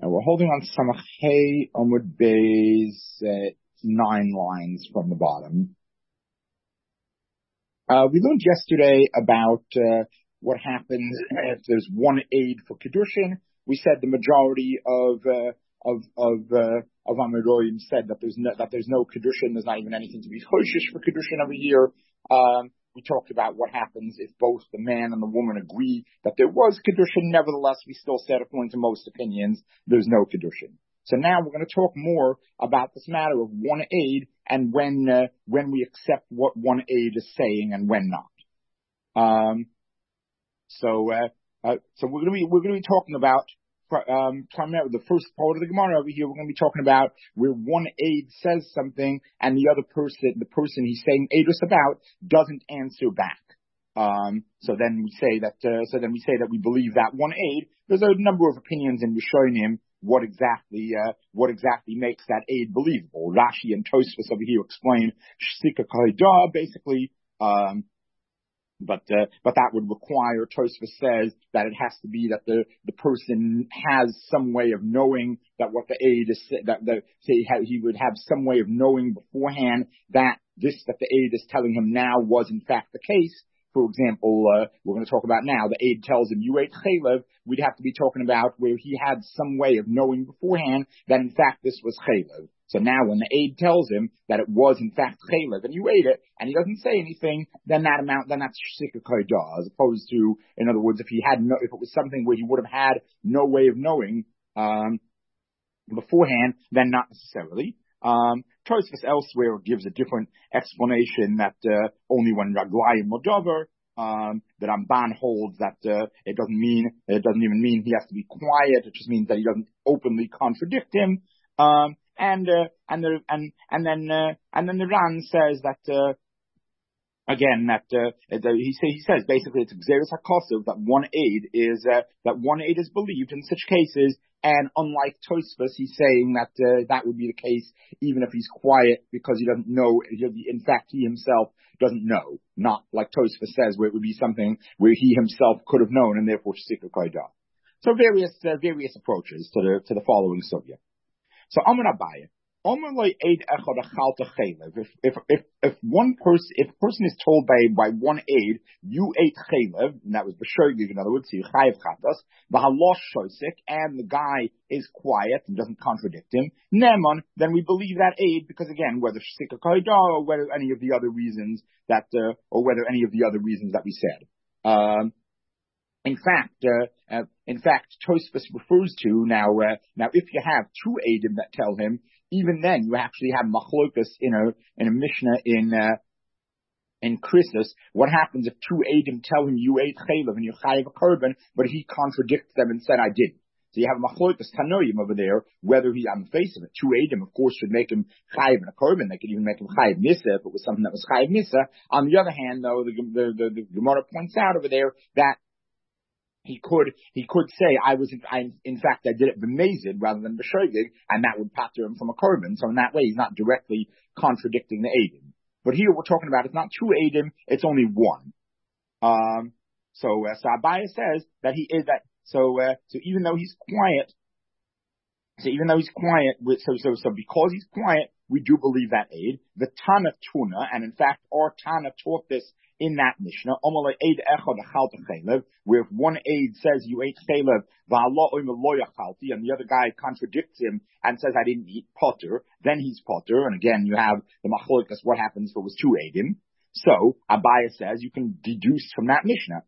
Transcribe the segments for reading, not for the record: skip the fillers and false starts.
We're holding on Samach Hey Amud Bey's 9 lines from the bottom. We learned yesterday about what happens if there's one aid for Kedushin. We said the majority of Amoraim said that there's no Kedushin, there's not even anything to be choshish for Kedushin over here. We talked about what happens if both the man and the woman agree that there was Kedushin. Nevertheless, we still said, according to most opinions, there's no Kedushin. So now we're going to talk more about this matter of one aid and when we accept what one aid is saying and when not. So we're going to be talking about primarily the first part of the Gemara over here. We're going to be talking about where one aid says something and the other person, the person he's saying aidus about, doesn't answer back. So then we say that we believe that one aid. There's a number of opinions in Rishonim what exactly makes that aid believable. Rashi and Tosfos over here explain shtika kaidah basically. But that would require, Tosfos says, that it has to be that the person has some way of knowing that what the aid is, he would have some way of knowing beforehand that the aid is telling him now was in fact the case. For example, we're going to talk about now, the aid tells him, you ate chaylev. We'd have to be talking about where he had some way of knowing beforehand that in fact this was chaylev. So now when the aid tells him that it was in fact chaylev and you ate it and he doesn't say anything, then that's shtika kaidah, as opposed to, in other words, if it was something where he would have had no way of knowing beforehand, then not necessarily. Tosfos elsewhere gives a different explanation that only when raglayim modavar, that Ramban holds that it doesn't even mean he has to be quiet. It just means that he doesn't openly contradict him. And then the Ran says that he says basically it's Xeris HaKosov that one aid is believed in such cases, and unlike Tosfos, he's saying that that would be the case even if he's quiet because he doesn't know. In fact, he himself doesn't know. Not like Tosfos says, where it would be something where he himself could have known, and therefore shtika kaidah. So various approaches to the following subject. So Amar Abaye, if a person is told by one aid, you ate chaylev, and that was b'shoigig, in other words, so you chayev chatas, v'halosh shoisik, and the guy is quiet and doesn't contradict him, neman, then we believe that aid, because again, whether shtika kaidah or whether any of the other reasons that we said. In fact, Tosfos refers to now if you have two eidim that tell him, even then you actually have machlokas in a Mishnah in Krisus. What happens if two eidim tell him you ate chaylev and you chayev a korban, but he contradicts them and said I didn't? So you have a machlokas tanoim over there, whether he, on the face of it, two eidim of course should make him chayev and a korban. They could even make him chayev misa if it was something that was chayev misa. On the other hand, though, the Gemara points out over there that he could say I did it b'mezid rather than b'shoigig, and that would pater him from a korban. So in that way, he's not directly contradicting the eidim. But here we're talking about it's not two eidim; it's only one. So Abaye says that he is that. So even though he's quiet, so because he's quiet, we do believe that aid. The Tana Tuna, and in fact, our Tana taught this in that Mishnah, where if one aid says you ate chaylev, and the other guy contradicts him and says I didn't eat potter, then he's potter. And again, you have the machlokas, what happens if it was two aidim? So Abaye says you can deduce from that Mishnah,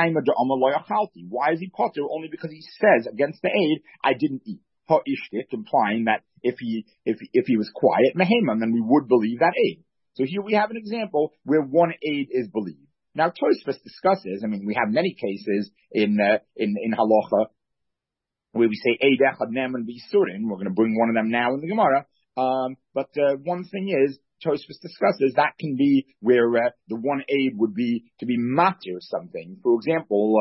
why is he potter? Only because he says against the aid, I didn't eat. Implying that if he was quiet, mehemam, then we would believe that aid. So here we have an example where one aid is believed. Now Tosfos discusses, we have many cases in halacha where we say aid echad neman b'yisurin. We're going to bring one of them now in the Gemara. But one thing is, Tosfos discusses that can be where the one aid would be to be matir something. For example,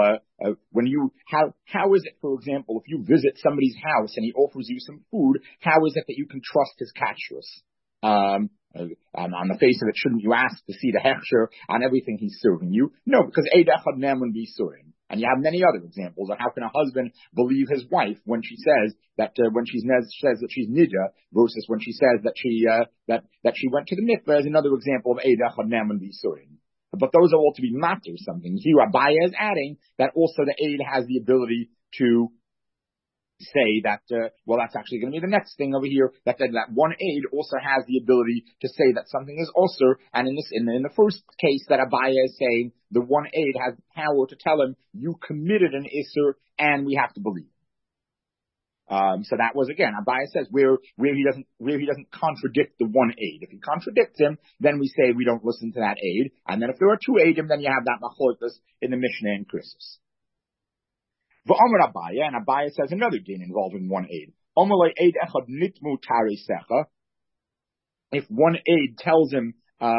how is it, for example, if you visit somebody's house and he offers you some food, how is it that you can trust his kashrus? On the face of it, shouldn't you ask to see the hechsher on everything he's serving you? No, because eid echad neman b'yisurin. And you have many other examples of how can a husband believe his wife when she says that says that she's nida versus when she says that she went to the mikveh is another example of eid echad ne'eman b'yisurin. But those are all to be matter something. Here Abaye is adding that also the aid has the ability to say that, that's actually going to be the next thing over here, that one aid also has the ability to say that something is usur, and in the first case that Abaye is saying, the one aid has the power to tell him, you committed an isur, and we have to believe. So that was again, Abaye says where he doesn't contradict the one aid. If he contradicts him, then we say we don't listen to that aid, and then if there are two aidim, then you have that machlokas in the Mishnah and Krisus. V'omer Abaye, and Abaye says another din involving one aid. Omer aid echad nitmu tarisecha. If one aid tells him,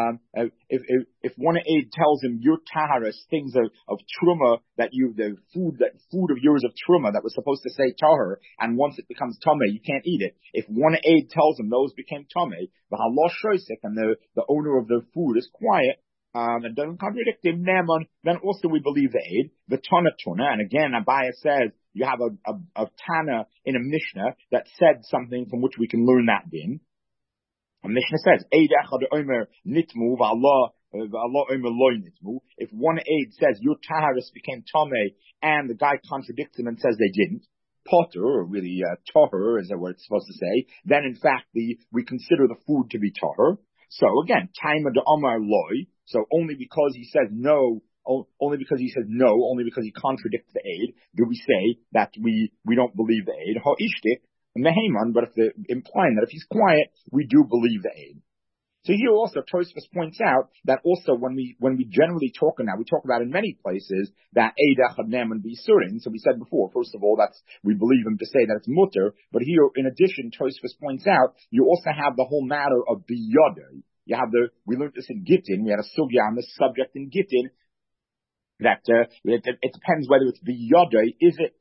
if one aid tells him your taharas, things of truma the food of yours of truma that was supposed to say tahar, and once it becomes tameh, you can't eat it. If one aid tells him those became tameh, the halosh shoisik, and the owner of the food is quiet, and doesn't contradict him, then also we believe the aid, the tana, and again, Abaye says, you have a tana in a Mishnah that said something from which we can learn that din. A Mishnah says, aid echad omer nitmu, v'Allah omer loy nitmu. If one aid says, your taharis became tameh, and the guy contradicts him and says they didn't, potter, or really tahar, is that what it's supposed to say, then in fact we consider the food to be tahar. So again, taima de amar loy. So only because he says no, only because he contradicts the aid, do we say that we don't believe the aid. Ha'ishtik meheman, but implying that if he's quiet, we do believe the aid. So here also Tosfos points out that also when we generally talk about in many places that eid echad ne'eman b'yisurin. So we said before, first of all, we believe him to say that it's mutter, but here in addition, Tosfos points out you also have the whole matter of biyadei. We learned this in Gittin. We had a sugya on this subject in Gittin that it depends whether it's biyadei.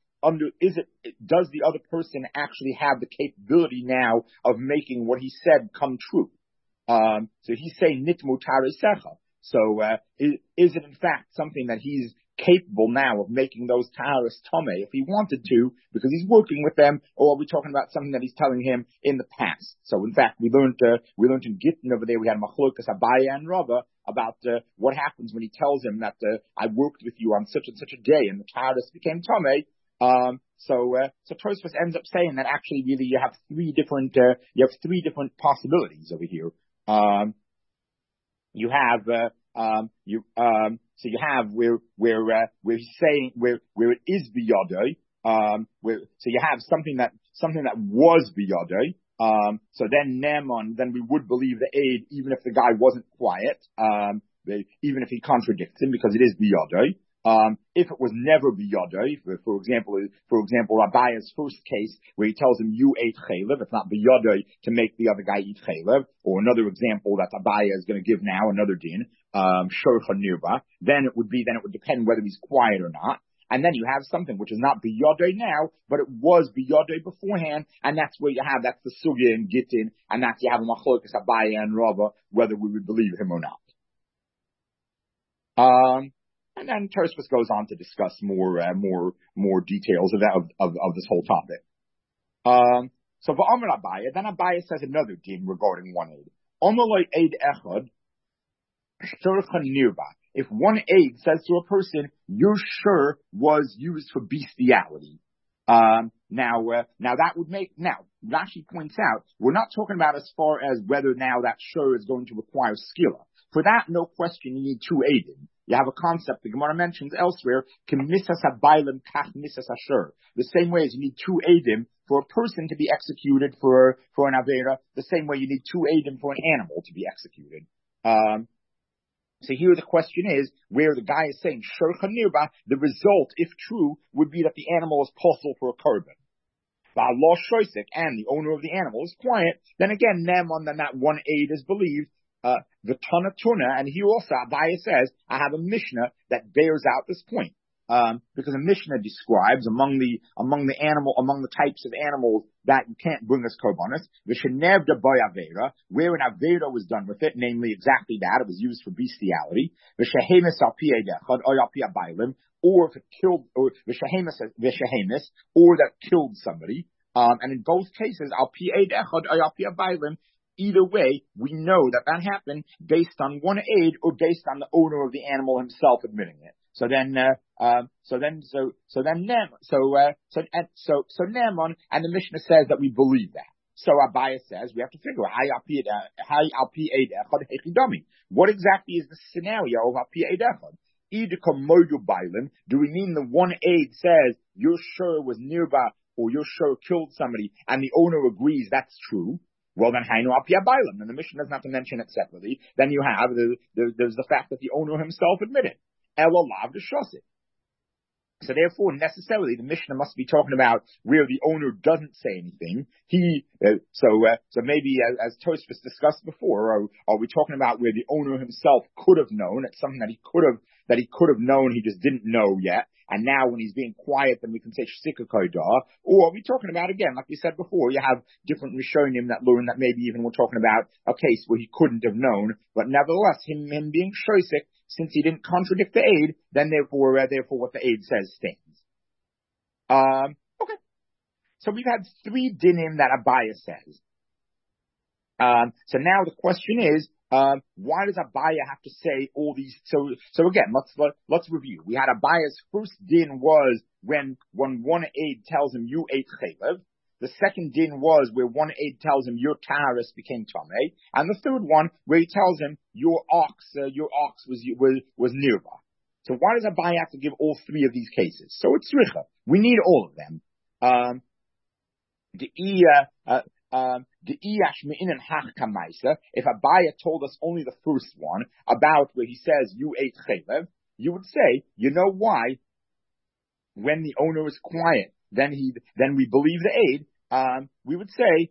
Does the other person actually have the capability now of making what he said come true? So he's saying nitmu tarisecha. So is it in fact something that he's capable now of making those taharis tameh if he wanted to, because he's working with them, or are we talking about something that he's telling him in the past? So in fact, we learned in Gittin over there, we had Machlokas Abaye and Rava about what happens when he tells him that I worked with you on such and such a day, and the taharis became tameh. So Tosfos ends up saying that actually really you have three different possibilities over here. You have where he's saying where it is biyadei, so you have something that was biyadei. So then then we would believe the aid even if the guy wasn't quiet, even if he contradicts him, because it is biyadei. If it was never biyadei, for example, Abaye's first case where he tells him you ate chaylev, it's not biyadei to make the other guy eat chaylev, or another example that Abaye is going to give now, another din, shorcha nirba, then it would depend whether he's quiet or not. And then you have something which is not biyadei now, but it was biyadei beforehand, and that's where that's the sugya in Gittin, and that's you have a machlokas Abaye and Rava, whether we would believe him or not. And then Tosfos goes on to discuss more details of this whole topic. So v'omer Abaye, then Abaye says another din regarding one aid. Omer aid echad shorcha nirba. If one aid says to a person, your shur was used for bestiality. Now that would make, Rashi points out, we're not talking about as far as whether now that shur is going to require skilla. For that, no question, you need two aidim. You have a concept the Gemara mentions elsewhere, misas habaylim kach misas hashur. The same way as you need two aidim for a person to be executed for an avera, the same way you need two aidim for an animal to be executed. So here the question is, where the guy is saying shorcha nirba, the result, if true, would be that the animal is possible for a korban. Ba'alosh shoisik, and the owner of the animal is quiet, then again, then that one aid is believed. The tuna, and here also Abaye says, I have a Mishnah that bears out this point. because a Mishnah describes among the types of animals that you can't bring as korbanos, v'shenevda boy avera, where an avera was done with it, namely exactly that, it was used for bestiality, v'shehemis al pi edechad, or al pi abailim, or if it killed, or v'shehemis, or that killed somebody, and in both cases, al pi edechad, or al pi abailim, either way, we know that happened based on one aid or based on the owner of the animal himself admitting it. So Naaman, and the Mishnah says that we believe that. So Abaye says we have to figure out what exactly is the scenario of Alpi Eidechad. Do we mean the one aid says your sure was nearby or your sure killed somebody and the owner agrees that's true? Well, then Hainu Alpi Abailim, and the Mishnah doesn't have to mention it separately. Then you have there's the fact that the owner himself admitted. Elolav Shosik. So therefore, necessarily, the Mishnah must be talking about where the owner doesn't say anything. So maybe as Tosfos discussed before, are we talking about where the owner himself could have known? It's something that he could have known, he just didn't know yet. And now when he's being quiet, then we can say Shtika Kodah. Or are we talking about, again, like we said before, you have different Rishonim that learn that maybe even we're talking about a case where he couldn't have known, but nevertheless, him being Shoisik, since he didn't contradict the aid, then therefore what the aid says stands. Okay. So we've had 3 dinim that Abaye says. So now the question is, why does Abaye have to say all these? So again, let's review. We had Abaye's first din was when one aid tells him you ate chaylev. The second din was where one aid tells him your taharis became tamei, and the third one where he tells him your ox was nearby. So why does Abaye have to give all 3 of these cases? So it's richa. We need all of them. If Abaye told us only the first one about where he says you ate chaylev, you would say, you know why? When the owner is quiet, then we believe the aid. We would say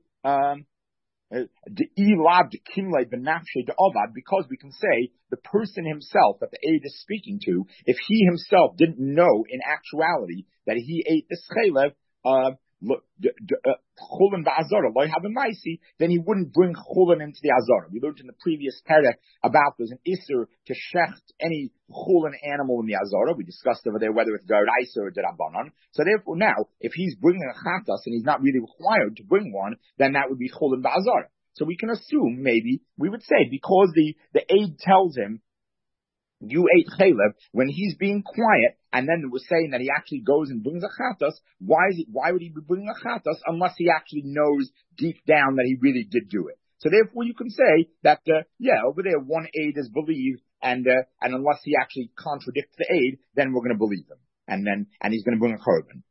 because we can say the person himself that the aid is speaking to, if he himself didn't know in actuality that he ate this chaylev, chulin ba'azara, then he wouldn't bring chulin into the azara. We learned in the previous perek about there's an isser to shecht any chulin animal in the azara. We discussed over there whether it's daraisa or derabanan. So therefore now, if he's bringing a chatas and he's not really required to bring one, then that would be chulin ba'azara. So we can assume maybe we would say because the aid tells him you ate chaylev when he's being quiet, and then we're saying that he actually goes and brings a chatas. Why would he be bringing a chatas unless he actually knows deep down that he really did do it? So therefore, you can say that over there one aid is believed, and unless he actually contradicts the aid, then we're going to believe him, and he's going to bring a korban.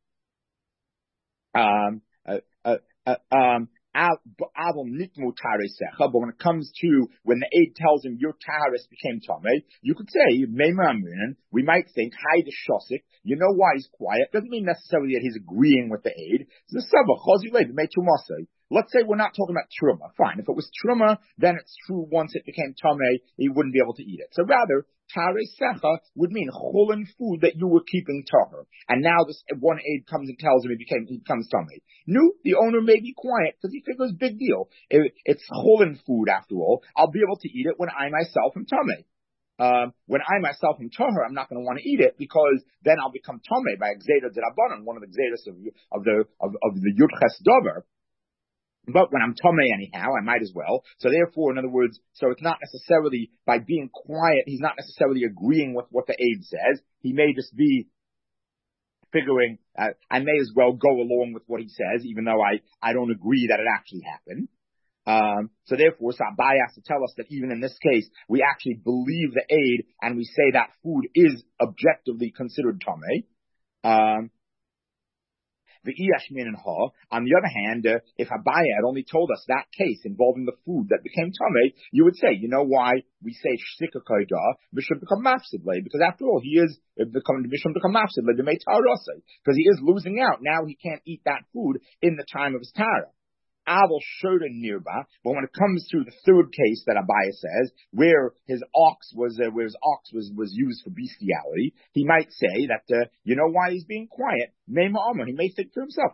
But when it comes to when the aid tells him your taharis became tamei, you could say we might think hi the shosik. You know why he's quiet? Doesn't mean necessarily that he's agreeing with the aid. Let's say we're not talking about truma. Fine, if it was truma, then it's true. Once it became tamei, he wouldn't be able to eat it. So rather, Tare Secha would mean chulin food that you were keeping tahor. And now this one aid comes and tells him he becomes tamei. No, the owner may be quiet because he figures big deal. It's chulin food after all. I'll be able to eat it when I myself am tamei. When I myself am tahor, I'm not going to want to eat it because then I'll become tamei by Gzeda D'Rabbanan, one of the Gzedas of the Yud Ches Dover. But when I'm tamei anyhow, I might as well. So therefore, in other words, so it's not necessarily by being quiet, he's not necessarily agreeing with what the aid says. He may just be figuring, I may as well go along with what he says, even though I don't agree that it actually happened. So therefore, Abaye has to tell us that even in this case, we actually believe the aid and we say that food is objectively considered tamei. On the other hand, if Abaye had only told us that case involving the food that became tamei, you would say, you know why we say shtika kodah, bishum become mafsidle, because after all, he is becoming bishum become mafsidle, because he is losing out. Now he can't eat that food in the time of his tara. Aval showed a nearby, but when it comes to the third case that Abaya says, where his ox was used for bestiality, he might say that you know why he's being quiet. He may think to himself,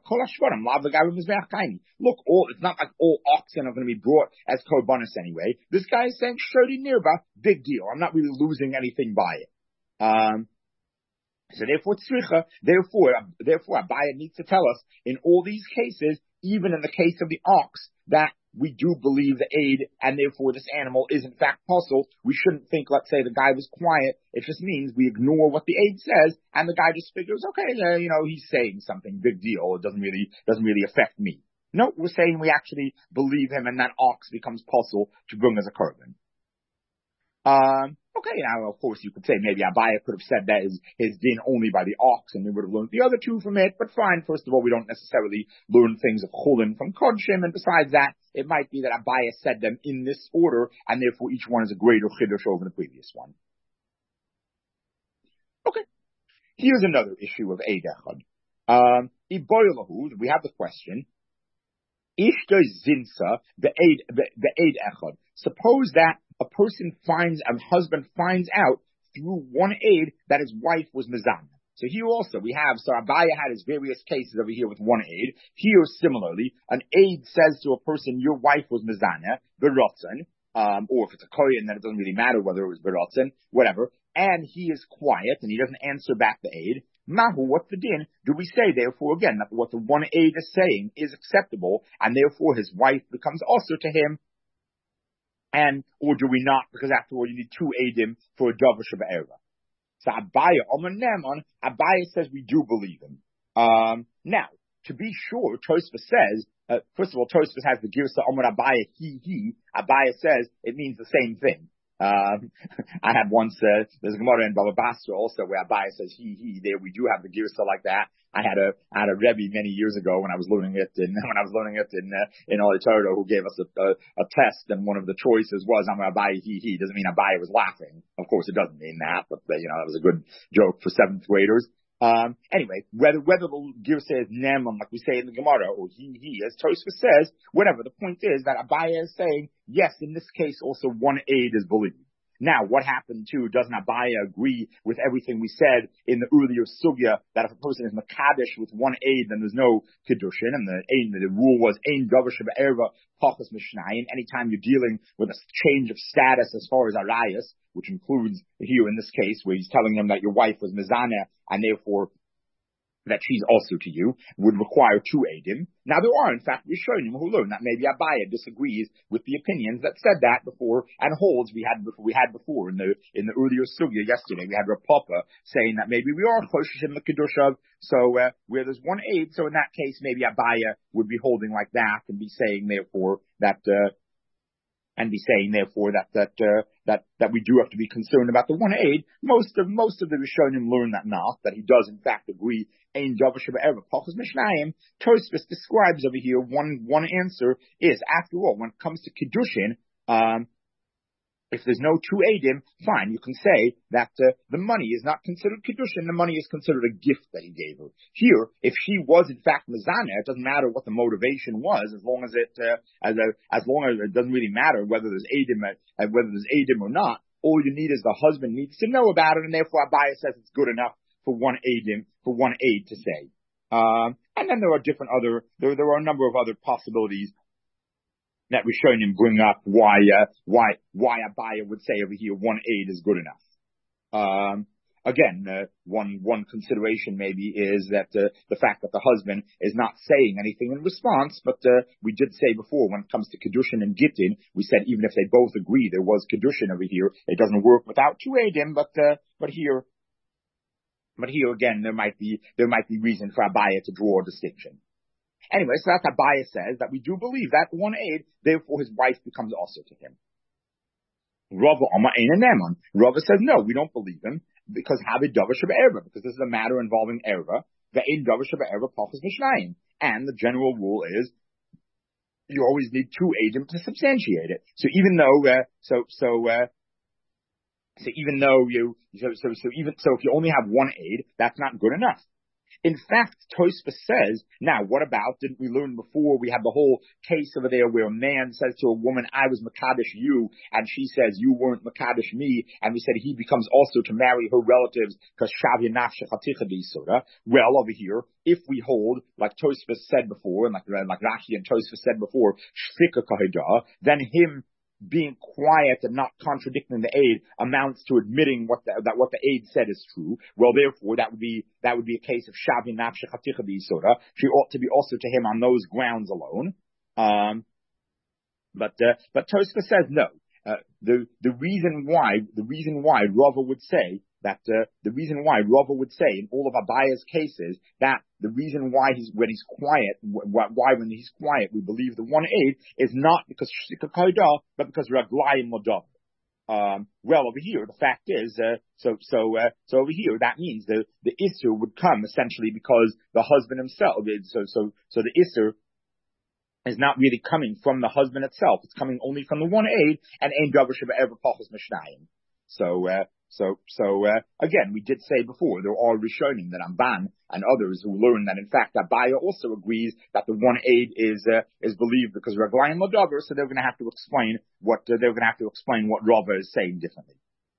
look, it's not like all oxen are going to be brought as korbanos anyway. This guy is saying shodi nearby, big deal. I'm not really losing anything by it. So therefore Abaya needs to tell us in all these cases, even in the case of the ox, that we do believe the aid, and therefore this animal is in fact possible. We shouldn't think, let's say, the guy was quiet. It just means we ignore what the aid says, and the guy just figures, okay, he's saying something, big deal. It doesn't really affect me. No, we're saying we actually believe him, and that ox becomes possible to bring as a korban. Okay, now of course you could say maybe Abaya could have said that his din only by the ox, and we would have learned the other two from it, but fine. First of all, we don't necessarily learn things of chulin from kodshim, and besides that, it might be that Abaya said them in this order, and therefore each one is a greater chiddush over the previous one. Okay, here's another issue of Eid Echad. We have the question, Ishto zinsa the Eid Echad. Suppose that a husband finds out through one aid that his wife was mezana. So here also so Abaya had his various cases over here with one aid. Here similarly, an aid says to a person, your wife was mezana, berotzen, or if it's a kohen, then it doesn't really matter whether it was berotzen, whatever, and he is quiet and he doesn't answer back the aid. Mahu, what's the din? Do we say, therefore, again, that what the one aid is saying is acceptable, and therefore his wife becomes also to him, or do we not? Because after all, you need two eidim for a davar sheba'erva. So Abaya says we do believe him. Now, to be sure, Tosfos says, first of all, Tosfos has the girsa Omer Abaya he. Abaya says it means the same thing. I had once, there's a Gemara in Baba Basra also where Abaya says he. There we do have the girsa like that. I had a Rebbe many years ago when I was learning it in Oli Torah, who gave us a test, and one of the choices was Amar Abaya he. Doesn't mean Abaya was laughing. Of course, it doesn't mean that, but that was a good joke for seventh graders. Anyway, whether the girsa is neman, like we say in the Gemara, or he, as Tosfos says, whatever, the point is that Abaya is saying, yes, in this case also one aid is believed. Now, what happened to, doesn't Abaya agree with everything we said in the earlier sugya, that if a person is makadesh with one aid, then there's no kedushin, and the rule was ein davar sheba'erva pachas mishnayim. Anytime you're dealing with a change of status as far as arayas, which includes here in this case where he's telling him that your wife was mezana, and therefore that she's also to you, would require two eidim. Now there are, in fact, Rishonim who learn that maybe Abaya disagrees with the opinions that said that before, and holds we had before in the earlier sugya yesterday. We had Rav Papa saying that maybe we are choshesh in the kedushav, so where there's one aid, so in that case maybe Abaya would be holding like that and be saying therefore that that we do have to be concerned about the one aid. Most of the Rishonim learn that he does in fact agree. Ein davar sheba'erva pachas mishnayim. Tosfos describes over here one answer is, after all, when it comes to kedushin, if there's no two eidim, fine, you can say that the money is not considered kedushin. The money is considered a gift that he gave her. Here, if she was in fact mezana, it doesn't matter what the motivation was, as long as it doesn't really matter whether there's eidim or not. All you need is the husband needs to know about it, and therefore Abaya says it's good enough for one aid to say. And then there are a number of other possibilities that Rishonim bring up why Abaya would say over here one aid is good enough. Again, one consideration maybe is that the fact that the husband is not saying anything in response, but we did say before when it comes to kedushin and gittin, we said even if they both agree there was kedushin over here, it doesn't work without two eidim. But here again there might be reason for Abaya to draw a distinction. Anyway, so that's Abaya says that we do believe that one aid, therefore his wife becomes also to him. Rava says no, we don't believe him because havid davar sheba'erva, because this is a matter involving erva. Ve'ein davar sheba'erva pachas mishnayim, and the general rule is you always need two eidim to substantiate it. So even if you only have one aid, that's not good enough. In fact, Tosfos says, now what about, didn't we learn before, we had the whole case over there where a man says to a woman, I was Makadosh you, and she says, you weren't Makadosh me, and we said he becomes also to marry her relatives, because Shavya Nafshe Chaticha B'Yisura. Well, over here, if we hold, like Tosfos said before, and like Rashi and Tosfos said before, Shfika Kahida, then him being quiet and not contradicting the aid amounts to admitting what the aid said is true. Well, therefore, that would be a case of Shavi Nafshe Chaticha B'Yisura. She ought to be also to him on those grounds alone. But Tosfos says no. The reason why Rava would say that in all of Abaya's cases that the reason why when he's quiet we believe the one aid is not because Shtika Kaida, but because Raglayim Modav. Well, over here, the fact is, so over here, that means the Isser would come essentially because the husband himself, so the Isser is not really coming from the husband itself. It's coming only from the one aid, and Ein Davar Sheba Ever Pachos Mishnayim. So again, we did say before, there are Rishonim, that Ramban and others who learn that in fact Abaya also agrees that the one aid is believed because Raglayim Ladavar, so they're going to have to explain what Rava is saying differently.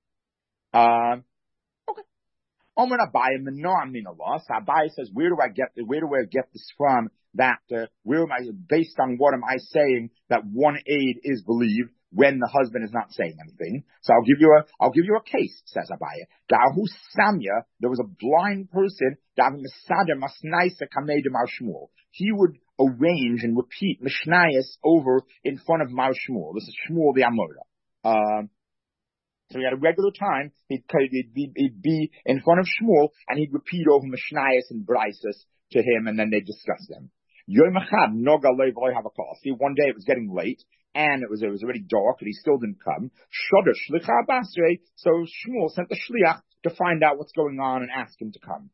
Okay. Omer Abaya Menoam Minalas. Abaya says, where do I get this from? That where am I, based on what am I saying that one aid is believed when the husband is not saying anything? So I'll give you a case, says Abaya. Dahu Samya, there was a blind person, he would arrange and repeat Mishnayos over in front of Mar Shmuel. This is Shmuel the Amora. So he had a regular time, he'd be in front of Shmuel, and he'd repeat over Mishnayos and Brises to him, and then they'd discuss them. Yom Echad, Noga Lev have a call. See, one day it was getting late, and it was already dark, and he still didn't come. Shoda Shlicha Basre, so Shmuel sent the Shliach to find out what's going on and ask him to come.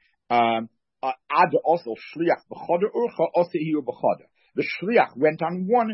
Ad also Shliach B'choda Urcha, Osehiu B'choda. The Shliach went on one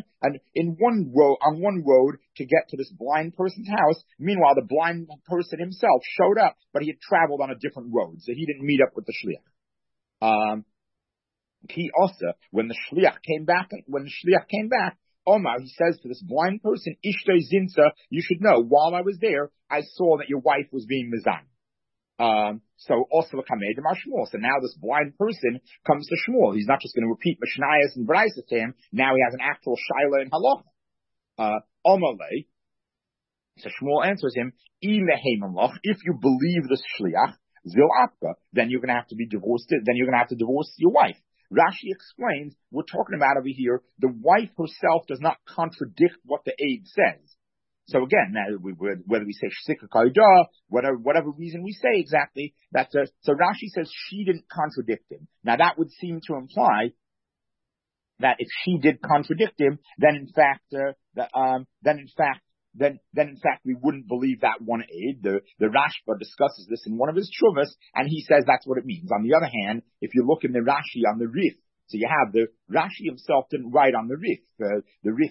road to get to this blind person's house. Meanwhile, the blind person himself showed up, but he had traveled on a different road, so he didn't meet up with the Shliach. He also, when the Shliach came back, Omar, he says to this blind person, Ishtay Zinsa, you should know, while I was there, I saw that your wife was being mizan. So also Kamed Shmuel. So now this blind person comes to Shmuel. He's not just going to repeat Mishnayos and Brises to him. Now he has an actual Shaila and Halacha. Omalei. So Shmuel answers him, if you believe this Shliach, Zilapka, then you're going to have to be divorced. Then you're going to have to divorce your wife. Rashi explains, we're talking about over here, the wife herself does not contradict what the aid says. So again, whether we say Shtika Kaida, whatever reason we say exactly, so Rashi says she didn't contradict him. Now that would seem to imply that if she did contradict him, then in fact we wouldn't believe that one aid. The Rashba discusses this in one of his Shuvas, and he says that's what it means. On the other hand, if you look in the Rashi on the Rif, so you have the Rashi himself didn't write on the Rif. The Rif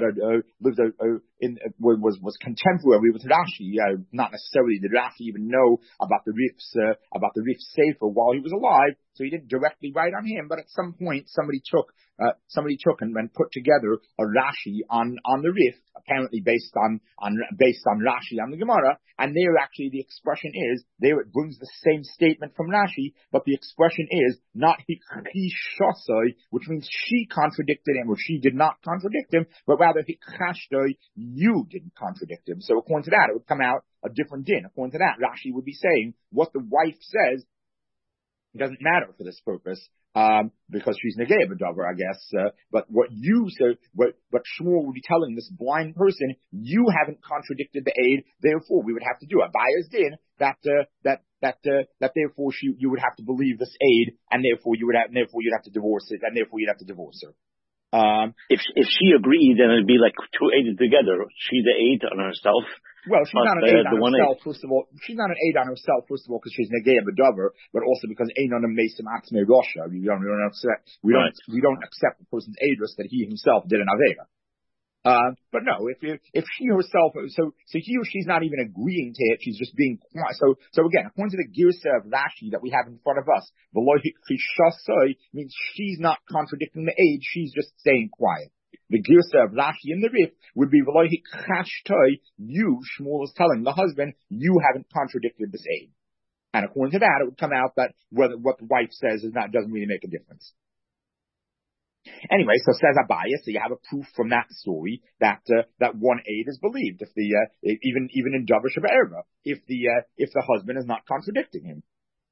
was contemporary with Rashi. Not necessarily did Rashi even know about the Rif's Sefer while he was alive, so he didn't directly write on him. But at some point, somebody took and put together a Rashi on the Rif, apparently based on Rashi on the Gemara, and there actually the expression is there it brings the same statement from Rashi, but the expression is not he shosoi, which means she contradicted him or she did not contradict him, but rather he chashtoi, you didn't contradict him. So according to that, it would come out a different din. According to that, Rashi would be saying what the wife says doesn't matter for this purpose, because she's negei b'davar, I guess. But what you say, what Shmuel would be telling this blind person, you haven't contradicted the aid, therefore we would have to do it. Abaya's din that therefore you would have to believe this aid, and therefore you'd have to divorce it, and therefore you'd have to divorce her. If she agreed, then it'd be like two aids together. She the aid on herself. Well, she's not an aid on herself. First of all, she's not an aid on herself. First of all, because she's negei b'davar, but also because ein on a mesim atzmei rosha. We don't accept the person's aidress that he himself did an avera. But no, if she herself, so he or she's not even agreeing to it, she's just being quiet. So again, according to the Girsa of Rashi that we have in front of us, means she's not contradicting the aid, she's just staying quiet. The Girsa of Rashi in the Rif would be you, Shmuel, is telling the husband, you haven't contradicted this aid. And according to that, it would come out that what the wife says doesn't really make a difference. Anyway, so says Abaya, so you have a proof from that story that one aid is believed if even in Davar Sheba Erva, if the husband is not contradicting him.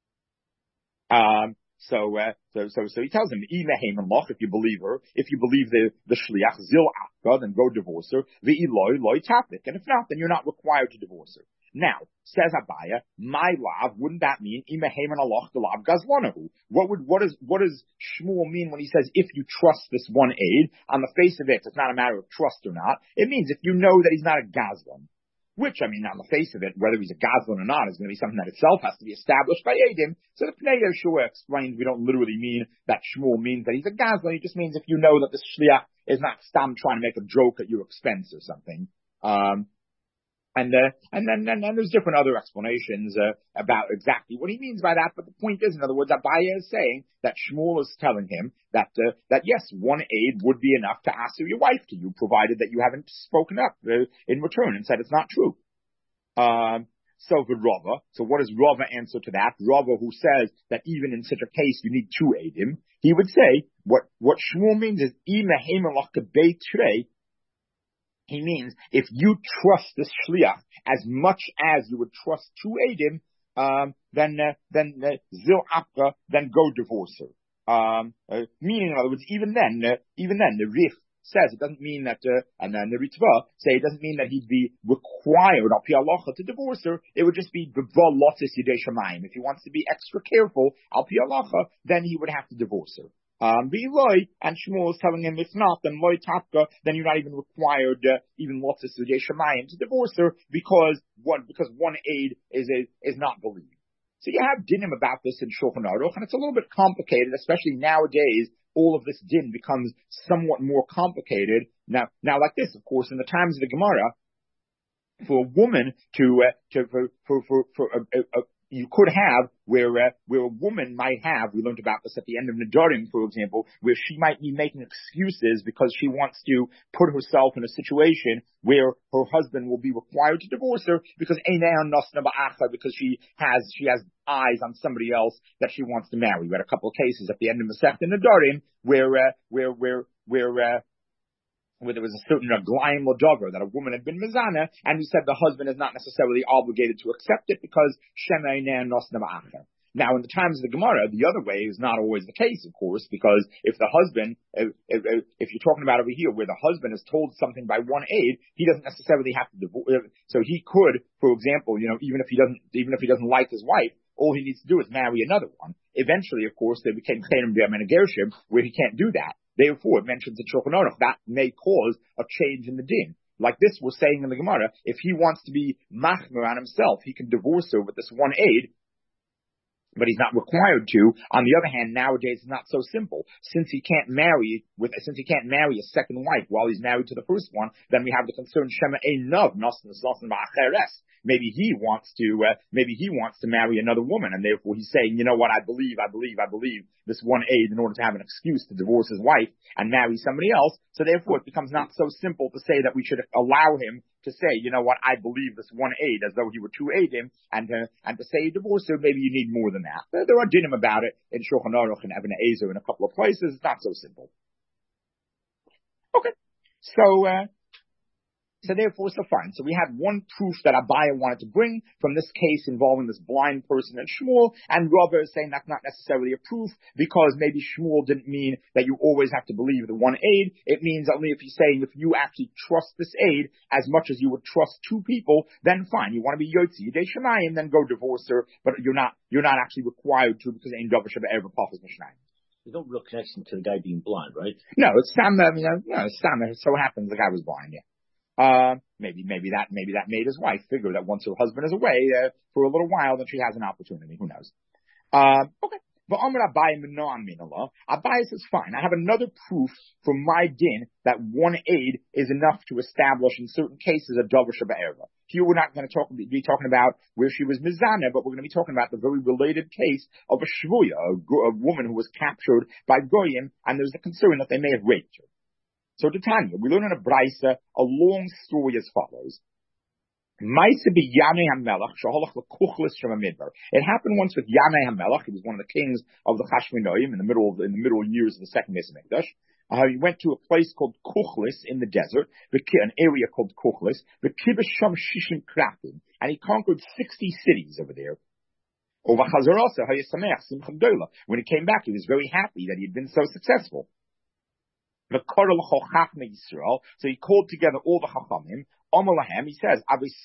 So he tells him, if you believe her, if you believe the shliach zil akka, then go divorce her. The Eloi loy tapik, and if not, then you're not required to divorce her. Now, says Abaya, my lav, wouldn't that mean imeheman aloch delav gazlanahu? What does Shmuel mean when he says if you trust this one aid? On the face of it, it's not a matter of trust or not. It means if you know that he's not a gazlan. Which, I mean, on the face of it, whether he's a gazlan or not is going to be something that itself has to be established by Eidim. So the Pnei Yeshua explains we don't literally mean that Shmuel means that he's a gazlan. It just means if you know that the shliach is not stam trying to make a joke at your expense or something. And then there's different other explanations about exactly what he means by that. But the point is, in other words, Abaya is saying that Shmuel is telling him that yes, one aid would be enough to answer your wife to you, provided that you haven't spoken up in return and said it's not true. So for Rava, so what does Rava answer to that? Rava, who says that even in such a case you need two aidim, he would say what Shmuel means is he means if you trust this shliach as much as you would trust two eidim, then zil apka, then go divorce her. Meaning, in other words, even then, the Rif says it doesn't mean that, and then the Ritva say it doesn't mean that he'd be required al pi halacha to divorce her. It would just be b'va lotis yidei shamayim. If he wants to be extra careful al pi halacha, then he would have to divorce her. And Shmuel is telling him if not, then loy tapka, then you're not even required even lotis yidei shamayim to divorce her because one aid is not believed. So you have dinim about this in Shulchan Aruch, and it's a little bit complicated, especially nowadays. All of this din becomes somewhat more complicated. Now, like this, of course, in the times of the Gemara, for a woman you could have where a woman might have, we learned about this at the end of Nedarim, for example, where she might be making excuses because she wants to put herself in a situation where her husband will be required to divorce her because she has eyes on somebody else that she wants to marry. We had a couple of cases at the end of Masechta Nedarim where there was a certain Aglaim Lodover that a woman had been mizana, and we said the husband is not necessarily obligated to accept it because Shemay Ne'an Nosna Ba'acher. Now, in the times of the Gemara, the other way is not always the case, of course, because if the husband, if you're talking about over here where the husband is told something by one aid, he doesn't necessarily have to divorce. So he could, for example, even if he doesn't like his wife, all he needs to do is marry another one. Eventually, of course, there became Chenim B'Yamen Gershim where he can't do that. Therefore, it mentions in Shulchan Aruch that may cause a change in the din. Like this, we're saying in the Gemara, if he wants to be machmer on himself, he can divorce her with this one aid, but he's not required to. On the other hand, nowadays it's not so simple. Since he can't marry a second wife while he's married to the first one, then we have the concern Shema Einav Nosn Ba'acheres. Maybe he wants to marry another woman, and therefore he's saying, you know what, I believe this one aid in order to have an excuse to divorce his wife and marry somebody else. So therefore it becomes not so simple to say that we should allow him to say, you know what, I believe this one aid as though he were two aidim, and to say divorce her, maybe you need more than that. There are dinim about it in Shulchan Aruch and Even Ezer in a couple of places. It's not so simple. Okay, so therefore, so fine. So we had one proof that Abaya wanted to bring from this case involving this blind person and Shmuel, and Rava is saying that's not necessarily a proof because maybe Shmuel didn't mean that you always have to believe the one aid. It means only if he's saying if you actually trust this aid as much as you would trust two people, then fine. You want to be Yotzi Yidei Shemayim, then go divorce her, but you're not actually required to because Ein Davar Sheba Erev Pachas Mishnayim. There's no real connection to the guy being blind, right? No, it's Sam. It's Sam. It so happens the guy was blind. Yeah. Maybe that made his wife figure that once her husband is away for a little while, that she has an opportunity. Who knows? Okay. Abai says, fine, I have another proof from my din that one aid is enough to establish in certain cases a davar sheba'erva. Here we're not going to be talking about where she was mizana, but we're going to be talking about the very related case of a shvuya, a woman who was captured by goyim, and there's the concern that they may have raped her. So to Tanya, we learn in a brisa a long story as follows. It happened once with Yanai HaMelech. He was one of the kings of the Chashmonaim in the middle years of the second Beis Hamikdash. He went to a place called Kuchlis in the desert, an area called Kuchlis, and he conquered 60 cities over there. When he came back, he was very happy that he had been so successful. So he called together all the Chachamim. He says,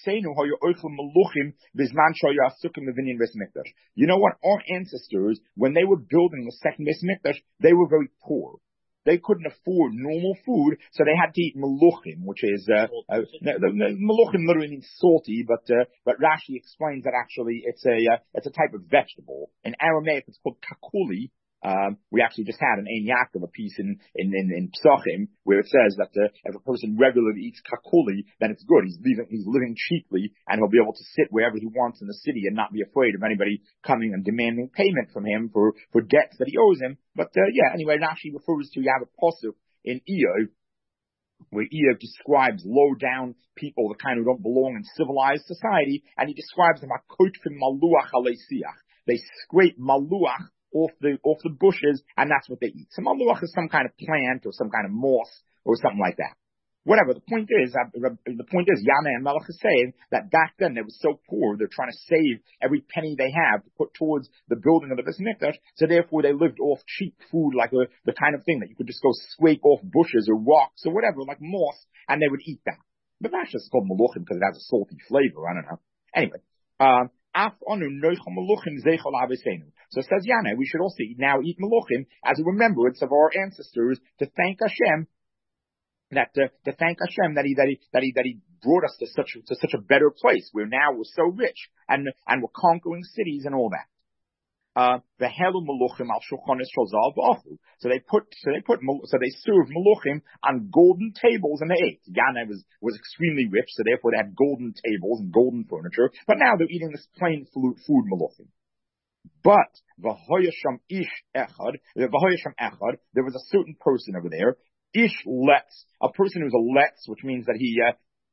you know what? Our ancestors, when they were building the second Beis Hamikdash, they were very poor. They couldn't afford normal food, so they had to eat meluchim, which is meluchim literally means salty, but Rashi explains that actually it's a type of vegetable. In Aramaic, it's called kakuli. We actually just had an Ein Yaakov, a piece in Psachim, where it says that if a person regularly eats kakuli, then it's good. He's living cheaply, and he'll be able to sit wherever he wants in the city and not be afraid of anybody coming and demanding payment from him for debts that he owes him. But anyway, Rashi refers to, you have a pasuk in Iyov, where Iyov describes low down people, the kind who don't belong in civilized society, and he describes them as koitfim maluach alesiach. They scrape maluach off the bushes, and that's what they eat. So maluach is some kind of plant or some kind of moss or something like that. Whatever. The point is, Yanai HaMelech is saying that back then they were so poor, they're trying to save every penny they have to put towards the building of the Beis Hamikdash, so therefore they lived off cheap food, like the kind of thing that you could just go scrape off bushes or rocks or whatever, like moss, and they would eat that. But that's just called maluchim because it has a salty flavor, I don't know. Anyway, so it says Yanai, we should also now eat meluchim as a remembrance of our ancestors to thank Hashem that he brought us to such a better place where now we're so rich and we're conquering cities and all that. So they served meluchim on golden tables and they ate. Yanai was extremely rich, so therefore they had golden tables and golden furniture. But now they're eating this plain food meluchim. But v'hoyasham echad, there was a certain person over there, ish letz, a person who's a letz, which means that he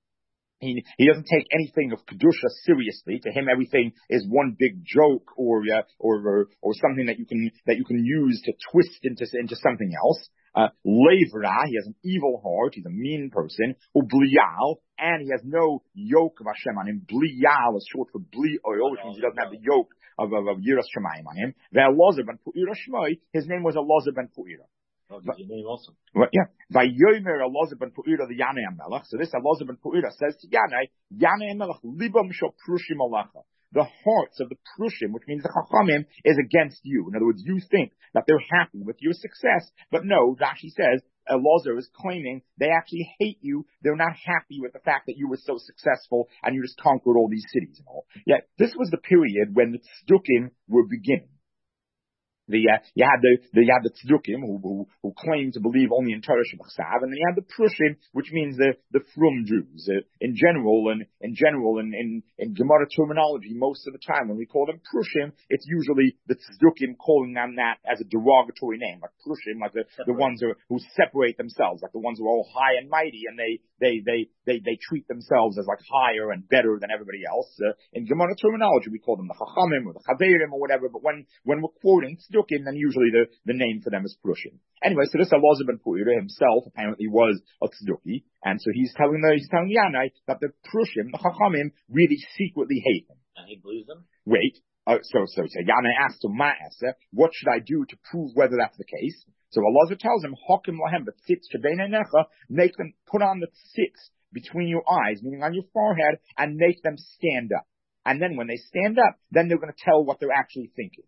doesn't take anything of kedusha seriously. To him, everything is one big joke or something that you can use to twist into something else. Levra, he has an evil heart. He's a mean person. Ublial, and he has no yoke of Hashem on him. Blial is short for bli oil, which means he doesn't have the yoke of Yiras Shemayim on him. Ve'Elazar ben Pu'ira Shmoi, his name was Elazar ben Pu'ira. Oh, did you name also? Yeah. Vayomer Elazar ben Pu'ira the Yanai HaMelech. So this Elazar ben Pu'ira says to Yanai HaMelech, libam shel prushim alacha. The hearts of the prushim, which means the chachamim, is against you. In other words, you think that they're happy with your success, but no, Rashi says, Elazar is claiming they actually hate you. They're not happy with the fact that you were so successful and you just conquered all these cities and all. Yet this was the period when the tzdukim were beginning. You had the tzdukim who claimed to believe only in Torah Shebachsav, and then you had the prushim, which means the frum Jews. In general, in Gemara terminology, most of the time when we call them prushim, it's usually the tzdukim calling them that as a derogatory name, like prushim, like the ones who separate themselves, like the ones who are all high and mighty, and they treat themselves as like higher and better than everybody else. In Gemara terminology, we call them the chachamim or the chaverim or whatever. But when we're quoting tzdukim, then usually the name for them is prushim. Anyway, so this Elazar ben Pu'ira himself apparently was a tzduki, and so he's telling Yanai that the prushim, the chachamim, really secretly hate him. And he believes them? Wait. So Yanai asks him, what should I do to prove whether that's the case? So Elazar tells him, Hokim lahem b'tzitz shebeinanecha, make them put on the tzitz between your eyes, meaning on your forehead, and make them stand up. And then when they stand up, then they're going to tell what they're actually thinking.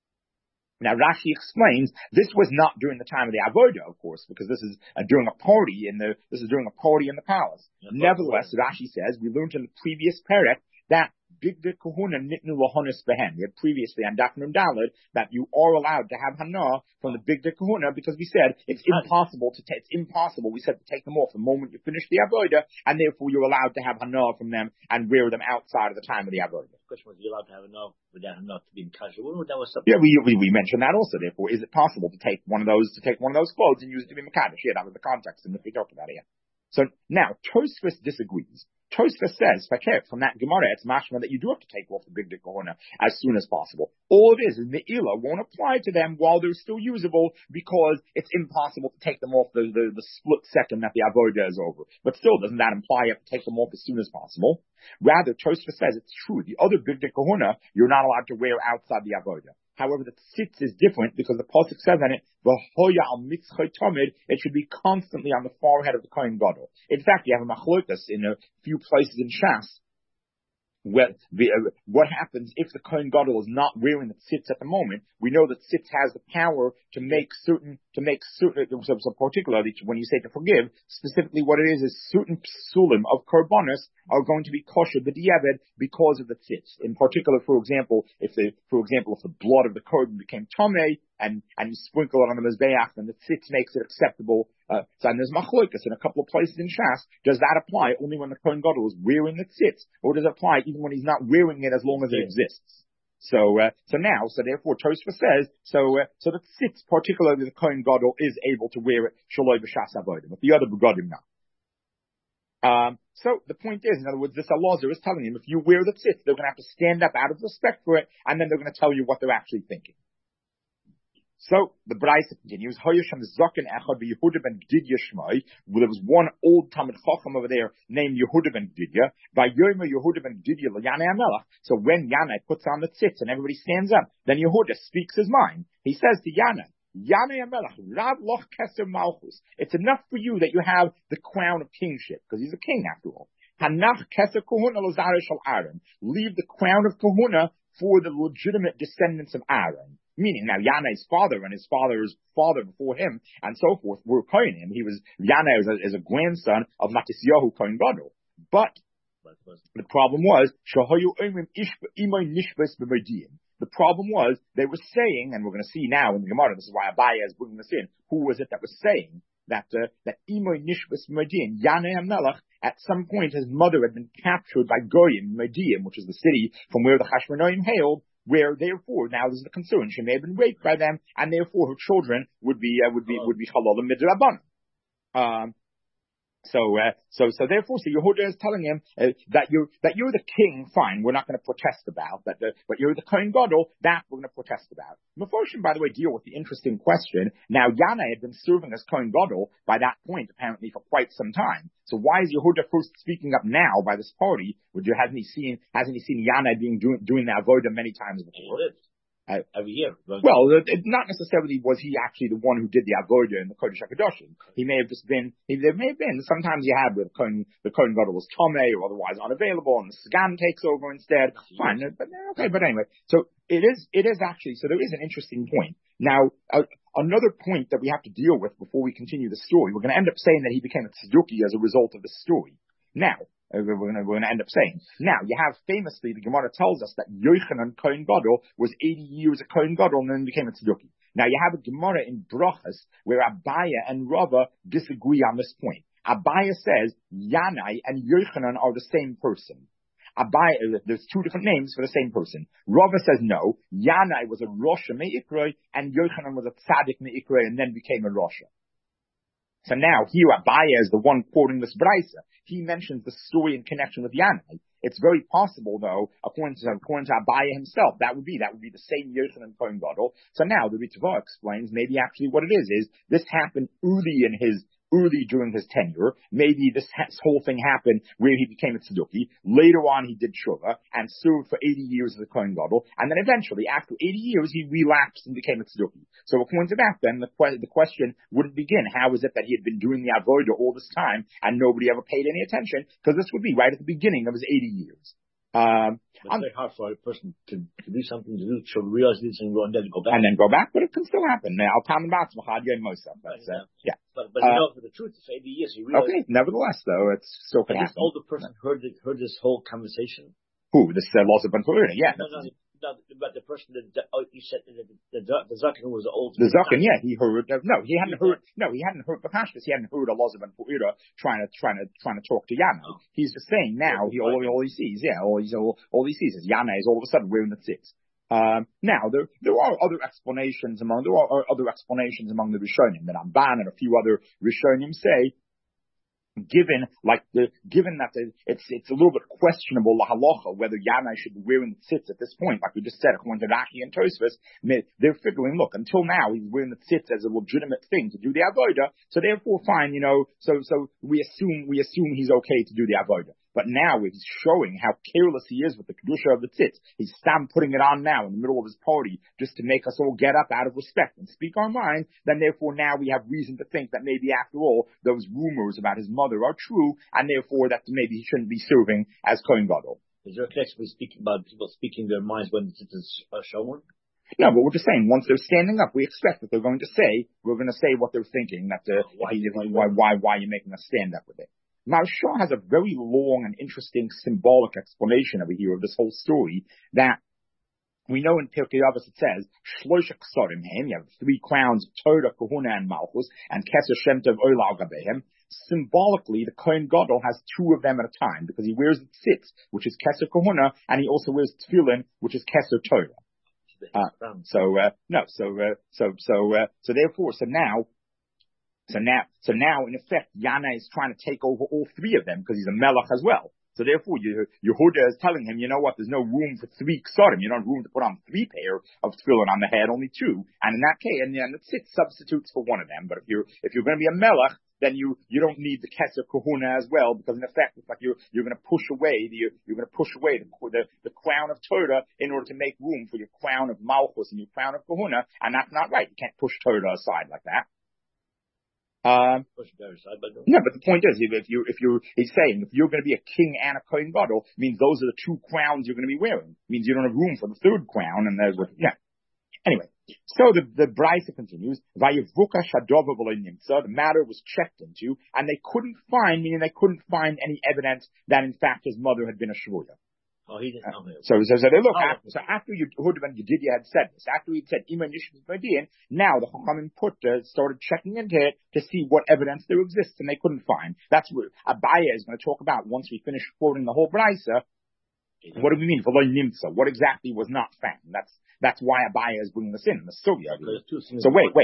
Now Rashi explains this was not during the time of the avodah, of course, because this is during a party in the palace. Nevertheless, Rashi says we learned in the previous parak that bigdei kahuna nitnu lahonis behen. We had previously on Daf Nun Daled that you are allowed to have hana from the bigdei kahuna because we said it's impossible. We said to take them off the moment you finish the avodah, and therefore you're allowed to have hana from them and wear them outside of the time of the avodah. The question was, you're allowed to have hana without hana to be in kasher. That was something. Yeah, we mentioned that also. Therefore, is it possible to take one of those clothes and use it to be mekadosh? Yeah, that was the context in which we talked about it. Yeah. So now, Tosfos disagrees. Tosfos says, from that Gemara, it's mashma that you do have to take off the bigdei kahuna as soon as possible. All it is Me'ila won't apply to them while they're still usable because it's impossible to take them off the split second that the avodah is over. But still, doesn't that imply you have to take them off as soon as possible? Rather, Tosfos says it's true. The other bigdei kahuna, you're not allowed to wear outside the avodah. However, the tzitz is different because the pasuk says on it, "V'hoya al mitzchay tamid." It should be constantly on the forehead of the kohen gadol. In fact, you have a machlokas in a few places in Shas. What happens if the kohen gadol is not wearing the tzitz at the moment? We know that tzitz has the power to make certain, so particularly when you say to forgive, specifically what it is certain psulim of korbanos are going to be kosher b'diavad because of the tzitz. In particular, for example, if the blood of the korban became tamei and you sprinkle it on the mizbeach, then the tzitz makes it acceptable. So and there's machlokas in a couple of places in Shas. Does that apply only when the kohen gadol is wearing the tzitz, or does it apply even when he's not wearing it as long as it exists? So therefore, Tosfos says, the tzitz, particularly the kohen gadol, is able to wear it shaloi b'shas avodim, but the other begadim not. So the point is, in other words, this Elazar is telling him, if you wear the tzitz, they're going to have to stand up out of respect for it, and then they're going to tell you what they're actually thinking. So the Braisa continues. There was one old Talmid Chacham over there named Yehuda ben Gdidya. So when Yanai puts on the tzitz and everybody stands up, then Yehuda speaks his mind. He says to Yanai, it's enough for you that you have the crown of kingship, because he's a king after all. Leave the crown of kahuna for the legitimate descendants of Aaron. Meaning now Yanai's father and his father's father before him and so forth were Kohanim. Yanai is a grandson of Matisyahu Kohen Gadol. But the problem was, the problem was, they were saying, and we're going to see now in the Gemara, this is why Abaya is bringing this in, who was it that was saying that Imoy Nishbis Medin, Yanai HaMelech, at some point his mother had been captured by Goyim, Medium, which is the city from where the Hashmonaim hailed, where therefore now there's the concern she may have been raped by them, and therefore her children would be halalim midrabanan. So therefore, Yehuda is telling him that you're the king. Fine, we're not going to protest about that. But you're the kohen gadol. That we're going to protest about. Meforshim, by the way, deal with the interesting question. Now, Yanai had been serving as kohen gadol by that point, apparently for quite some time. So why is Yehuda first speaking up now by this party? Hasn't he seen Yanai doing the avodah many times before? Every year. Well, not necessarily was he actually the one who did the avodah in the Kodesh HaKadoshim. He may have just been. There may have been. Sometimes you had where the Kohen Gadol was tomei or otherwise unavailable, and the Sagan takes over instead. Fine, but anyway. So it is actually. So there is an interesting point. Now, another point that we have to deal with before we continue the story. We're going to end up saying that he became a tzedukah as a result of the story. Now. We're going to end up saying. Now, you have famously, the Gemara tells us that Yochanan Kohen Gadol was 80 years a Kohen Gadol and then became a tzedukah. Now, you have a Gemara in Brachas where Abaya and Rava disagree on this point. Abaya says Yanai and Yochanan are the same person. Abaya, there's two different names for the same person. Rava says no. Yanai was a Rosha Me'ikroi and Yochanan was a Tzaddik Me'ikroi and then became a Rosha. So now, here Abaya is the one quoting this Braisa. He mentions the story in connection with Yanai. It's very possible, though, according to Abaya himself, that would be the same Yochanan Kohen Gadol. So now, the Ritva explains maybe actually what it is this happened early during his tenure. Maybe this whole thing happened where he became a tzedukah. Later on, he did shuvah and served for 80 years as a kohen gadol, and then eventually, after 80 years, he relapsed and became a tzedukah. So according to that, then the question wouldn't begin: how is it that he had been doing the avodah all this time and nobody ever paid any attention? Because this would be right at the beginning of his 80 years. It's very hard for a person to do something to realize this and go and then go back. And then go back, but it can still happen. But yeah. But for the truth, it's 80 years. He realized. Okay, nevertheless, though, it's still can happen. This older person heard this whole conversation. Who? This Loza ben Pu'ira, yeah. No, but the person that you said the Zaken was the old. The Zaken, yeah, he heard. He hadn't heard Bakashkas. He hadn't heard a Loza ben Pu'ira trying to talk to Yana. Oh. He's just saying now all he sees is Yana is all of a sudden wearing the tzitz. Now there are other explanations among the Rishonim. The Ramban and a few other Rishonim say, given that it's a little bit questionable la halacha whether Yana should be wearing the tzitz at this point, like we just said, according to Rashi and Tosfos, they're figuring, look, until now he's wearing the tzitz as a legitimate thing to do the avodah, so therefore fine, so we assume he's okay to do the avodah. But now he's showing how careless he is with the kedusha of the tzitz. He's stopped putting it on now in the middle of his party just to make us all get up out of respect and speak our minds. Then therefore now we have reason to think that maybe after all those rumors about his mother are true, and therefore that maybe he shouldn't be serving as Kohen Gadol. Is there a case we speak about people speaking their minds when the tzitz is shown? No, but we're just saying once they're standing up, we expect that we're going to say what they're thinking. That why you're making us stand up with it. Maharsha has a very long and interesting symbolic explanation over here of this whole story that we know in Pirkei Avos it says, Shloisha Ksarim Hem, you have 3 crowns of Torah, Kahuna, and Malchus, and Keser Shem Tov Oil Al Gabehem. Symbolically, the Kohen Gadol has 2 of them at a time because he wears the tzitz, which is Keser Kahuna, and he also wears tefillin, which is Keser Torah. So now, in effect, Yana is trying to take over all 3 of them because he's a melech as well. So therefore, Yehuda is telling him, you know what, there's no room for 3 ksarim. You don't have room to put on 3 pair of tefillin on the head, only 2. And in that case, and the tzitz substitutes for one of them. But if you're going to be a melech, then you don't need the keser kahuna as well, because in effect it's like you're going to push away the crown of Torah in order to make room for your crown of malchus and your crown of kahuna, and that's not right. You can't push Torah aside like that. No, but the point is, he's saying, if you're going to be a king and a Kohen Gadol, it means those are the 2 crowns you're going to be wearing. It means you don't have room for the 3rd crown, and Anyway, so the Brisa continues, Vayevuka Shadova V'lo Nimtza, the matter was checked into, and they couldn't find any evidence that in fact his mother had been a shvuya. Oh, he didn't know him. So they look, after Yehuda ben Yedidia had said this, after he'd said, Ima Nishmas B'Din, now the Chachamim started checking into it to see what evidence there exists, and they couldn't find. That's what Abaya is going to talk about once we finish quoting the whole Brisa. What do we mean? V'lo Nimtza? What exactly was not found? That's why Abaya is bringing this in the Sugya. So wait.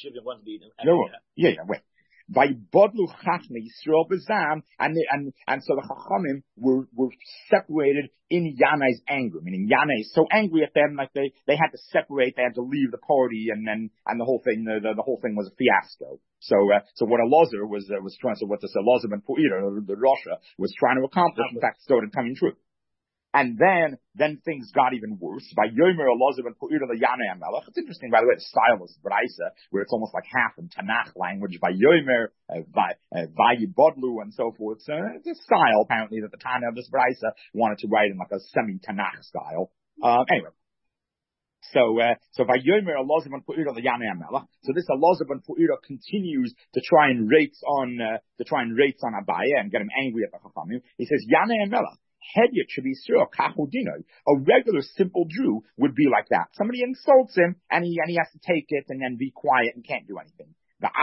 Wait. By Bodlu Chachme Yisrael B'Zam, and so the Chachamim were separated in Yanai's anger, meaning Yanai is so angry at them, like they had to separate, they had to leave the party, and the whole thing, the whole thing was a fiasco. So what Elazar was trying, so what this Elazar ben Pu'ira, the Rasha, was trying to accomplish, in fact, started coming true. And then things got even worse. By Yomer Elazar ben Pu'ira the Yana Melech. It's interesting, by the way, the style is Braisa, where it's almost like half in Tanakh language. By Yomer, Vayibodlu, and so forth. So it's a style, apparently, that the Tana of this Braisa wanted to write in like a semi-Tanakh style. Anyway. So by Yomer Elazar ben Pu'ira the Yana Melech. So this Elazar ben Pu'ira continues to try and rates on Abaya and get him angry at the Chachamim. He says, Yana Melech. Hedyot should be sure, a regular simple Jew would be like that. Somebody insults him and he has to take it and then be quiet and can't do anything.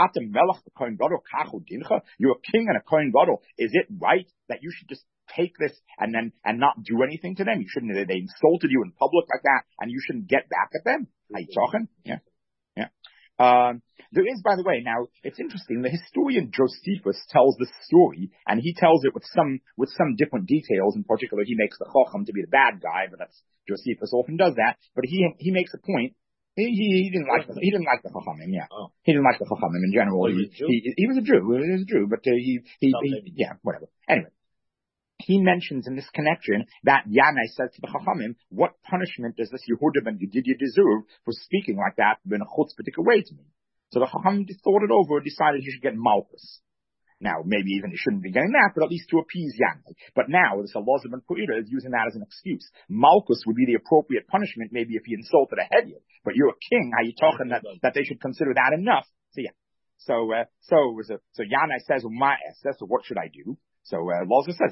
You're a king and a Kohen Gadol. Is it right that you should just take this and not do anything to them? You shouldn't. They insulted you in public like that, and you shouldn't get back at them. Are you talking? Yeah. There is, by the way, now it's interesting. The historian Josephus tells this story, and he tells it with some different details. In particular, he makes the Chacham to be the bad guy, but Josephus often does that. But he makes a point. He didn't like the Chachamim. Yeah, he didn't like the Chachamim in general. He was a Jew, but whatever. Anyway. He mentions in this connection that Yanai says to the Chachamim, what punishment does this Yehuda ben Yedidia deserve for speaking like that in a chutzpahdik way to me? So the Chachamim thought it over and decided he should get Malchus. Now, maybe even he shouldn't be getting that, but at least to appease Yanai. But now, this Elazar ben Pu'ira is using that as an excuse. Malchus would be the appropriate punishment, maybe if he insulted a hedyot. But you're a king, how you talking that they should consider that enough? So yeah. So Yanai says, so what should I do? So Loza says,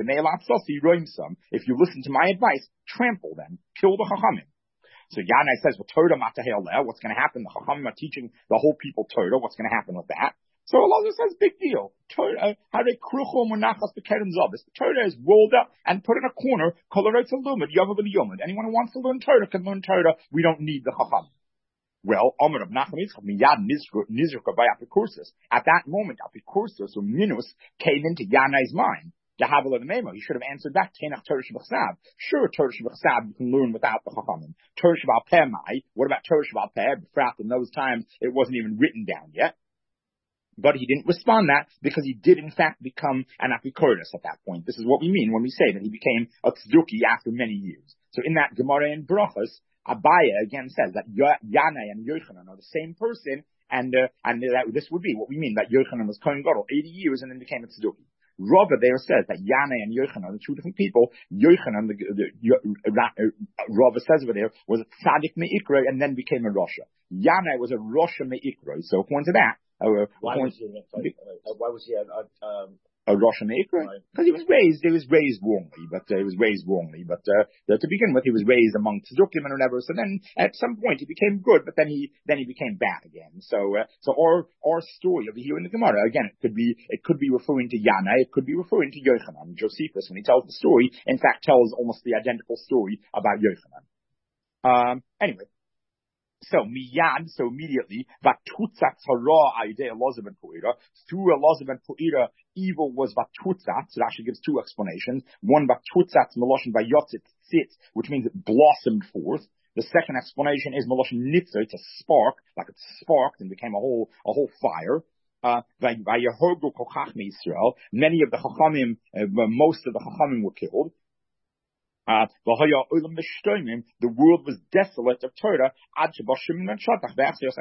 if you listen to my advice, trample them, kill the Chachamim. So Yanai says, what's going to happen? The Chachamim are teaching the whole people Torah. What's going to happen with that? So Allah says, big deal. Torah is rolled up and put in a corner. Anyone who wants to learn Torah can learn Torah. We don't need the Chacham. Well, Amar of Nachman Yitzchak miyad nizruka by Apikursus. At that moment, Apikursus or Minus came into Yanai's mind. He should have answered back. Sure, Torah Shabbat you can learn without the Chachamim. Torah Shabbat Peh Mai. What about Torah Shabbat Peh? In those times, it wasn't even written down yet. But he didn't respond that because he did in fact become an Apikurus at that point. This is what we mean when we say that he became a Tzduki after many years. So in that Gemara in Brachos, Abaya again says that Yanai and Yochanan are the same person, and that this would be what we mean, that Yochanan was Kohen Gadol 80 years and then became a Tzduki. Rava there says that Yanai and Yochanan are two different people. Yochanan, Rava says over there, was a Tzaddik Me'ikra and then became a Rosha. Yanai was a Rosha Me'ikra. So according to that, why was he a Rosh Hashanah? Because he was raised wrongly, but to begin with, he was raised among Tzdukim and whatever. So then, at some point, he became good, but then he became bad again. So our story over here in the Gemara, again, it could be referring to Yana, it could be referring to Yochanan. Josephus, when he tells the story, in fact, tells almost the identical story about Yochanan. Anyway. So immediately, Vatutzat Hara Aidei Elazar ben Pu'ira. Through Elazar ben Pu'ira, evil was Vatutzat. So it actually gives two explanations. One, Vatutzat Meloshin Vayotzit Tzitz, which means it blossomed forth. The second explanation is Meloshin Nitzer, to spark, like it sparked and became a whole fire. Many of the Chachamim, most of the Chachamim were killed. The world was desolate of Torah until Shimon ben Shattach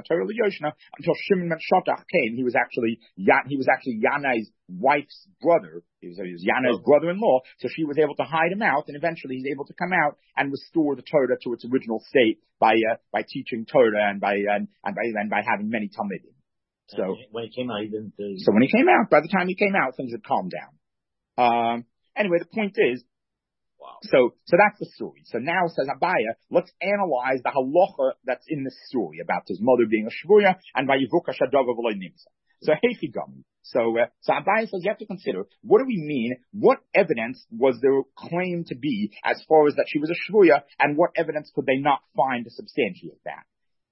came. He was actually Yanai's wife's brother. He was Yanai's brother-in-law. So she was able to hide him out, and eventually he's able to come out and restore the Torah to its original state by teaching Torah and by having many talmidim. So when he came out, he didn't. So when he came out, by the time he came out, things had calmed down. Anyway, the point is. Wow. So that's the story. So now says Abaya, let's analyze the halacha that's in this story about his mother being a shvuya and vayivuka shadaga v'lo nimsa. So heichigami. So Abaya says you have to consider, what do we mean? What evidence was there claimed to be as far as that she was a shvuya, and what evidence could they not find to substantiate that?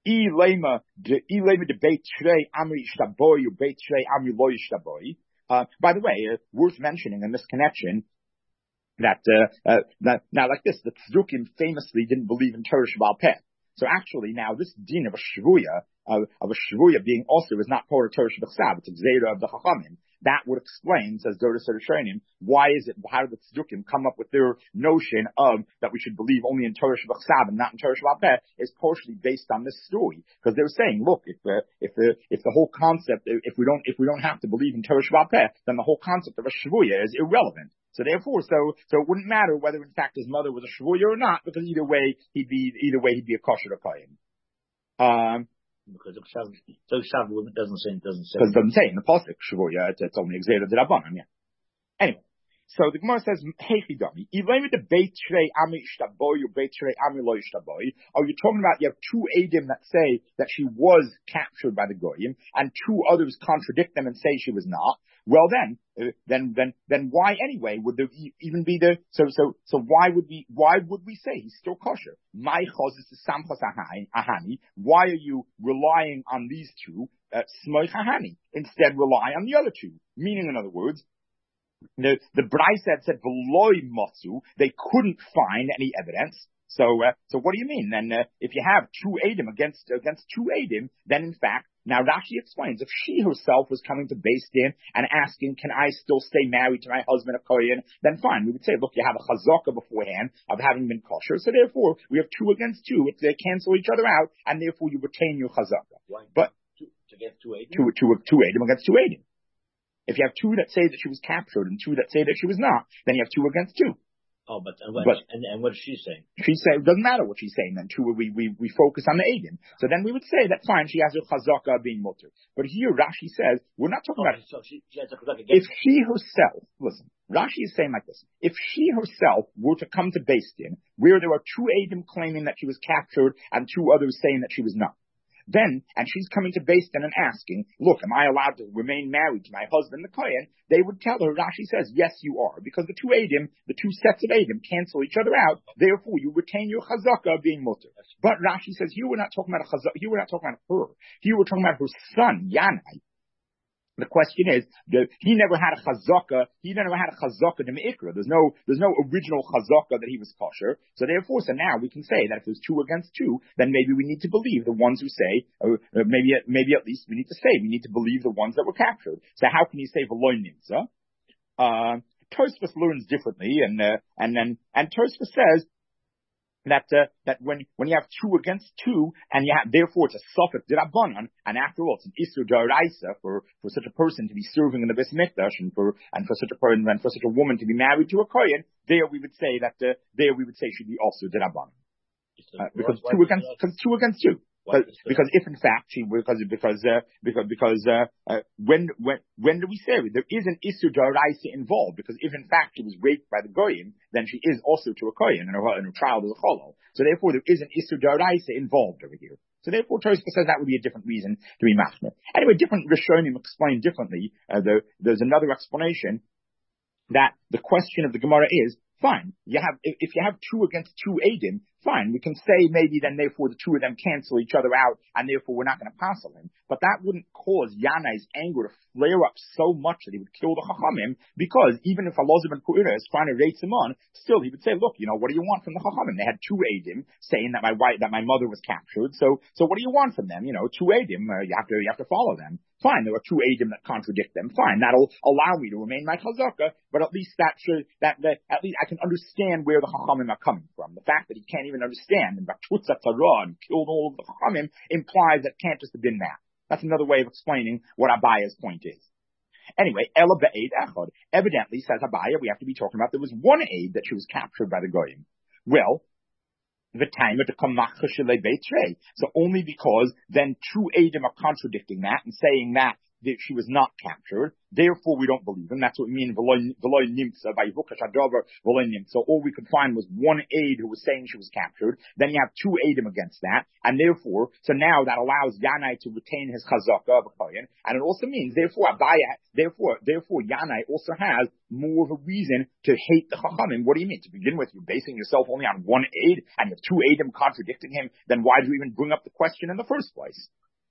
By the way, worth mentioning in this connection, that now like this, the Tzdukim famously didn't believe in Torah Sheba'al Peh. So actually now this din of a shvuya being also is not part of Torah Sheba'al. It's a Gzeira of the Chachamim. That would explain, says Dodos Rishonim, how did the Tzdukim come up with their notion of that we should believe only in Torah Sheba'al and not in Torah Sheba'al Peh, is partially based on this story. Because they were saying, look, if the whole concept, if we don't have to believe in Torah Sheba'al Peh, then the whole concept of a shvuya is irrelevant. So therefore, so it wouldn't matter whether in fact his mother was a shvuya or not, because either way he'd be a kosher kohen. Because Shav doesn't say. Because it doesn't say in the pasuk shvuya. It's only Gzeira d'Rabbanan. Yeah. Anyway, so the Gemara says, "Heichidami, Ilay the Beit Shrei Ami Ishtaboy or Beit Shrei Ami Lo Ishtaboy." Are you talking about you have two edim that say that she was captured by the goyim, and two others contradict them and say she was not? Well, then why anyway would there even be the so why would we say he's still kosher? My chos is samchos ahani. Why are you relying on these two smoich ahani? Instead, rely on the other two. Meaning, in other words, the Brisa said v'loi matzu, they couldn't find any evidence. So what do you mean then? If you have two edim against two edim, then in fact. Now Rashi explains, if she herself was coming to Beis Din and asking, can I still stay married to my husband a kohen, then fine. We would say, look, you have a chazaka beforehand of having been kosher, so therefore we have two against two. If they cancel each other out, and therefore you retain your chazaka. But to get two edim? Two edim against two edim. If you have two that say that she was captured and two that say that she was not, then you have two against two. Oh, and what is she saying? She said, it doesn't matter what she's saying then, too. We focus on the Eidim. So then we would say that fine, she has her chazaka being mutter. But here Rashi says, we're not talking about, so she has a chazaka if she herself, listen, Rashi is saying like this, if she herself were to come to Beis Din, where there are two Eidim claiming that she was captured and two others saying that she was not, then, and she's coming to Beis Din and asking, look, am I allowed to remain married to my husband, the Kohen? They would tell her, Rashi says, yes, you are, because the two Eidim, the two sets of Eidim cancel each other out, therefore you retain your chazaka being mutter. But Rashi says, here we're not talking about a chazaka, here we're not talking about her, here we're talking about her son, Yanai. The question is, he never had a chazaka. He never had a chazaka to meikra. There's no original chazaka that he was kosher. So therefore, now we can say that if there's 2 against 2, then maybe we need to believe the ones who say, maybe at least we need to believe the ones that were captured. So how can you say v'loy nimtza? Tosfos learns differently, and Tosfos says that when you have 2 against 2, and you have, therefore it's a suffix d'Rabbanan, and after all it's an isur d'oraisa for such a person to be serving in the Beis Mikdash, and for such a woman to be married to a kohen, there we would say should be also d'Rabbanan, because 2 against 2. Because if in fact when do we say it? There is an issur d'oraisa involved, because if in fact she was raped by the goyim, then she is also to a kohen, and her child is a cholol. So therefore there is an issur d'oraisa involved over here. So therefore Tosfos says that would be a different reason to be machmir. Anyway, different Rishonim explain differently. There's another explanation that the question of the Gemara is, fine, if you have 2 against 2 Eidim, fine, we can say maybe then therefore the 2 of them cancel each other out, and therefore we're not going to passel him. But that wouldn't cause Yanai's anger to flare up so much that he would kill the Chachamim, because even if Elazar ben Pu'ira is trying to raise him on, still he would say, look, what do you want from the Chachamim? They had 2 Eidim saying that my mother was captured, so what do you want from them? 2 Eidim, you have to follow them. Fine, there are 2 Eidim that contradict them. Fine, that'll allow me to remain my chazaka, but at least at least I can understand where the Chachamim are coming from. The fact that he can't even understand and Batutza Tarah and killed all of the Chachamim implies that can't just have been that. That's another way of explaining what Abaya's point is. Anyway, Ela be'ed echad. Evidently, says Abaya, we have to be talking about there was 1 aid that she was captured by the goyim. Well, the time of the kamach shelei beitrei. So only because then 2 Eidim are contradicting that and saying that she was not captured, therefore we don't believe him. That's what we mean, v'loy nimtza, v'yivukash hadavar v'loy nimtza. All we could find was 1 aid who was saying she was captured. Then you have 2 Eidim against that, and therefore, so now that allows Yanai to retain his chazaka of a kohen, and it also means, therefore Yanai also has more of a reason to hate the Chachamim. What do you mean? To begin with, you're basing yourself only on 1 aid, and you have 2 Eidim contradicting him, then why do you even bring up the question in the first place?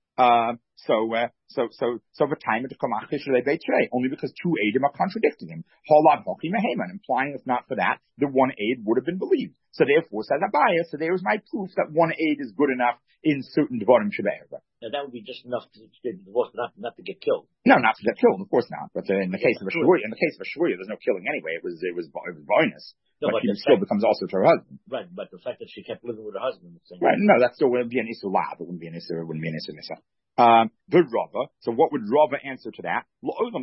So the time to come only because 2 Eidim are contradicting him. Implying if not for that, the 1 aid would have been believed. So therefore, says Abaya, so there's my proof that 1 aid is good enough in certain Dvarim Shebe'erva. Now that would be just enough to get divorced, not to get killed. No, not to get killed, of course not. But in the case of a Shvuya, there's no killing anyway. It was bonus. No, but she still becomes also to her husband. Right, but the fact that she kept living with her husband. Right, no, that still wouldn't be an Isur Lav. It wouldn't be an Isur Nisa. The Rava. So what would Rava answer to that?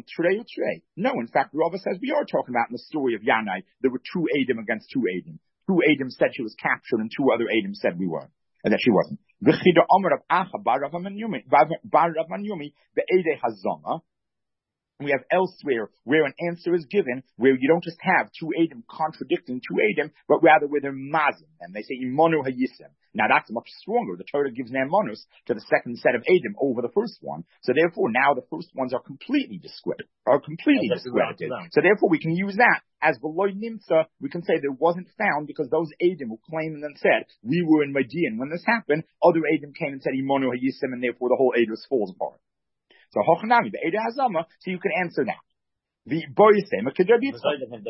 No, in fact, Rava says we are talking about in the story of Yanai, there were 2 Eidim against 2 Eidim. 2 Eidim said she was captured, and 2 other Eidim said we weren't, and that she wasn't. V'chida Omer of Acha bar Rav Manyumi be'edei hazama. We have elsewhere where an answer is given, where you don't just have 2 Eidim contradicting 2 Eidim, but rather where they're mazim, and they say imonu hayisem. Now that's much stronger. The Torah gives ne'emonus to the second set of Eidim over the first one. So therefore now the first ones are completely discredited. So therefore we can use that as v'loy nimtza. We can say there wasn't found because those Eidim who claimed and then said, we were in Madian when this happened, other Eidim came and said imonu hayisem, and therefore the whole Eidos falls apart. So Hochanami, the Eida Hazama, so you can answer that. The Boyasema Kedabitzah.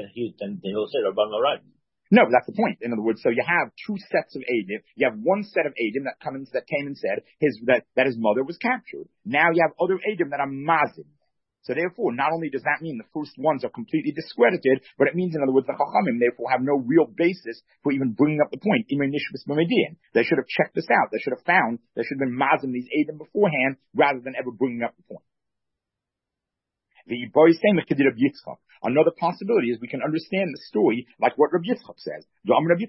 No, but that's the point. In other words, so you have 2 sets of Eidim. You have 1 set of Eidim that came and said that his mother was captured. Now you have other Eidim that are mazim. So therefore, not only does that mean the first ones are completely discredited, but it means, in other words, the Chachamim therefore have no real basis for even bringing up the point. They should have checked this out. They should have been mazim these Eidim beforehand, rather than ever bringing up the point. The boy saying the Kedira Yitzchak. Another possibility is we can understand the story like what Rabbi Yitzchak says. Rabbi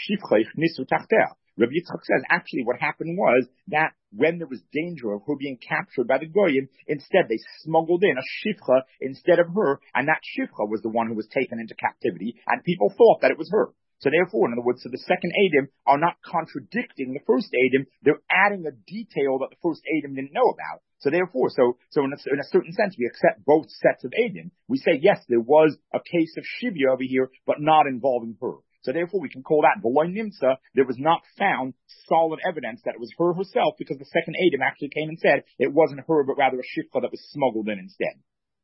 Yitzchak says actually what happened was that when there was danger of her being captured by the Goyim, instead they smuggled in a shifcha instead of her, and that shifcha was the one who was taken into captivity, and people thought that it was her. So therefore, in other words, so the second Eidim are not contradicting the first Eidim, they're adding a detail that the first Eidim didn't know about. So therefore, so in a certain sense, we accept both sets of Eidim. We say, yes, there was a case of Shivya over here, but not involving her. So therefore, we can call that V'loy Nimtza. There was not found solid evidence that it was her herself, because the second Eidim actually came and said it wasn't her, but rather a shifcha that was smuggled in instead.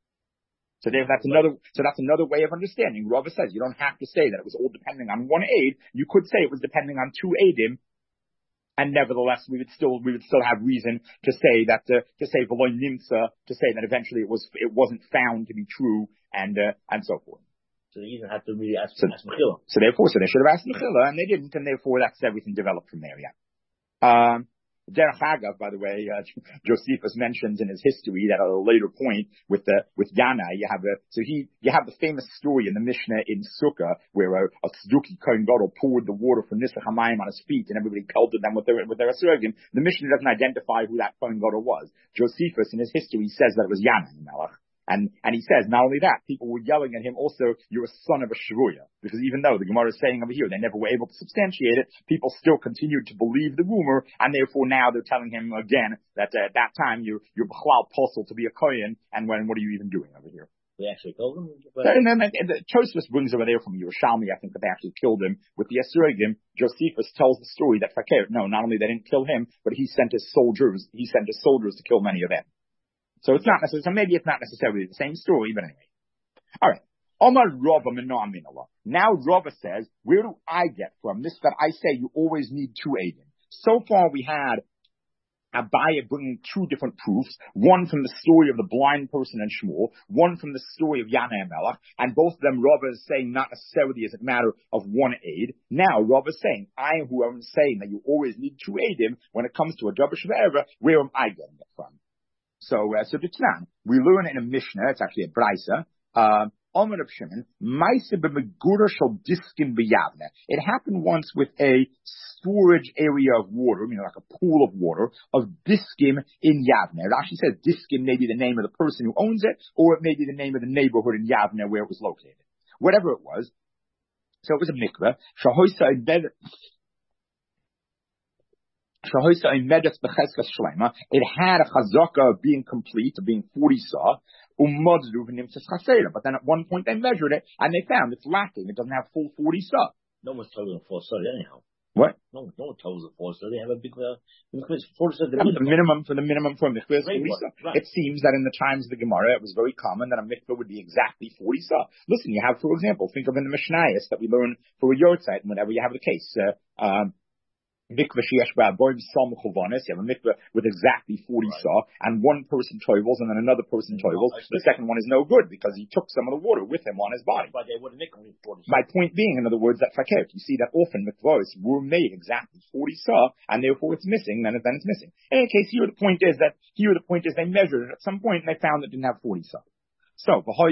So that's another way of understanding. Rava says you don't have to say that it was all depending on one aid. You could say it was depending on two aidim, and nevertheless we would still have reason to say that to say v'lo nimtza, to say that eventually it wasn't found to be true, and so forth. So they even had to really ask Mechila. So therefore, they should have asked Mechila, and they didn't, and therefore that's everything developed from there. Yeah. Derech Hagav, by the way, Josephus mentions in his history that at a later point with Yana, you have the famous story in the Mishnah in Sukkah where a Tzduki Kohen Gadol poured the water from Nisach HaMayim on his feet and everybody pelted them with their asuragim. The Mishnah doesn't identify who that Kohen Gadol was. Josephus in his history says that it was Yana Melech. And he says, not only that, people were yelling at him also, you're a son of a shvuya. Because even though the Gemara is saying over here, they never were able to substantiate it, people still continued to believe the rumor, and therefore now they're telling him again that at that time you're b'chlal posel to be a kohen, and what are you even doing over here? They actually killed him? And then Tosfos brings over there from Yerushalmi, I think, that they actually killed him with the Esrogim. Josephus tells the story that not only they didn't kill him, but he sent his soldiers to kill many of them. So it's not necessarily, so maybe it's not necessarily the same story, but anyway. Alright. Omar Rava Mena Minallah. Now Rava says, where do I get from this that I say you always need two Eidim? So far we had Abaye bringing two different proofs, one from the story of the blind person and Shmuel, one from the story of Yana Melech, and both of them Rava is saying not necessarily as a matter of one aid. Now Rava is saying, I who am saying that you always need two Eidim when it comes to a Dabar Sheva, where am I getting it from? So B'Tznan, we learn in a Mishnah, it's actually a Brisa, Omer of Shimon, Maisa b'megura shel diskin b'Yavne. It happened once with a storage area of water, like a pool of water, of diskim in Yavne. Rashi says diskim may be the name of the person who owns it, or it may be the name of the neighborhood in Yavne where it was located. Whatever it was. So it was a mikveh. It had a chazaka of being complete, of being 40 saw, but then at one point they measured it and they found it's lacking. It doesn't have full 40 saw. No one's told them a full saw anyhow. What? No one tells a full saw. They have a big mikvah. The minimum for mikvah is 40 saw. Right. It seems that in the times of the Gemara, it was very common that a mikvah would be exactly 40 saw. Listen, you have, for example, think of in the Mishnayos that we learn for a yortzeit, whenever you have the case, mikveh sheyesh ba'aboim sam chovanis. You have a mikveh with exactly 40 saw, and one person toivels, and then another person toivels. The second one is no good because he took some of the water with him on his body. But they wouldn't make only 40 saw. My point being, in other words, that fakir, you see that often mikvahs were made exactly 40 saw, and therefore it's missing. Then it's missing. In any case, here the point is they measured it at some point and they found it didn't have 40 saw. So kol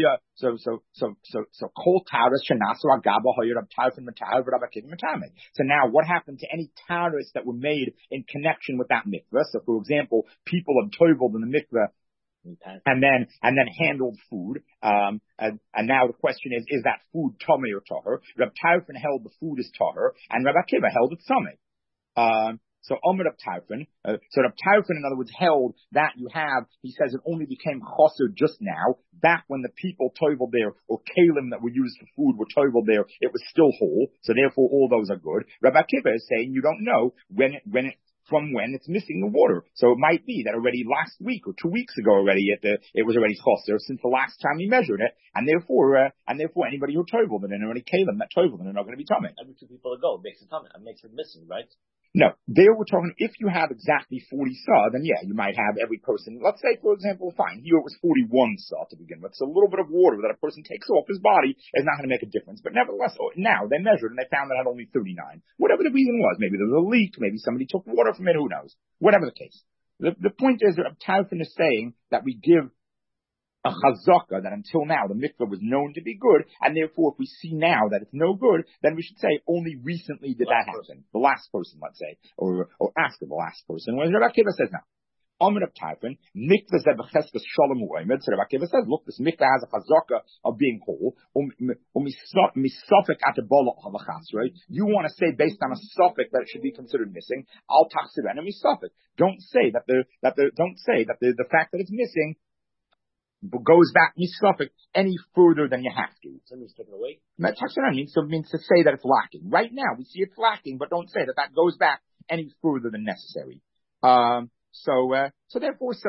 taras shenasu agaba hoyer Rab Tarfon metahav Rab Akiva metame. So now, what happened to any taras that were made in connection with that mikveh? So, for example, people had toiveled in the mikveh and then handled food. And now the question is that food tamei or tahor? Rab Tarfon held the food is tahor, and Rab Akiva held it tamei. So Omer Rab Tarfon, Rab Tarfon, in other words, held that he says it only became chosser just now, back when the people toiveled there, or kalim that were used for food were toiveled there, it was still whole, so therefore all those are good. Rab Akiva is saying you don't know from when it's missing the water. So it might be that already last week or 2 weeks ago already it was already chosser since the last time he measured it, and therefore anybody who toiveled it and any kalim that toiveled it are not going to be tamei. Every 2 people ago makes it tamei, it makes it missing, right? No, there we're talking, if you have exactly 40 saw, then yeah, you might have every person, let's say, for example, fine, here it was 41 saw to begin with, so a little bit of water that a person takes off his body is not going to make a difference, but nevertheless, now they measured and they found that it had only 39. Whatever the reason was, maybe there was a leak, maybe somebody took water from it, who knows? Whatever the case. The point is that Tarfon is saying that we give a chazaka that until now the mikveh was known to be good, and therefore if we see now that it's no good, then we should say only recently did that happen. The last person, let's say, or after the last person. When Rabbi Akiva says now, Amr of Typhon, mikveh zeh b'cheskes shalom u'omed. So Rabbi Akiva says, look, this mikveh has a chazaka of being whole. Misafek at the bola of a chas, right? You want to say based on a suffix that it should be considered missing. Al tachsirenu misafek. Don't say that the fact that it's missing goes back misafek any further than you have to. That means taken away. Tachsirenu means to say that it's lacking. Right now we see it's lacking, but don't say that goes back any further than necessary. So that's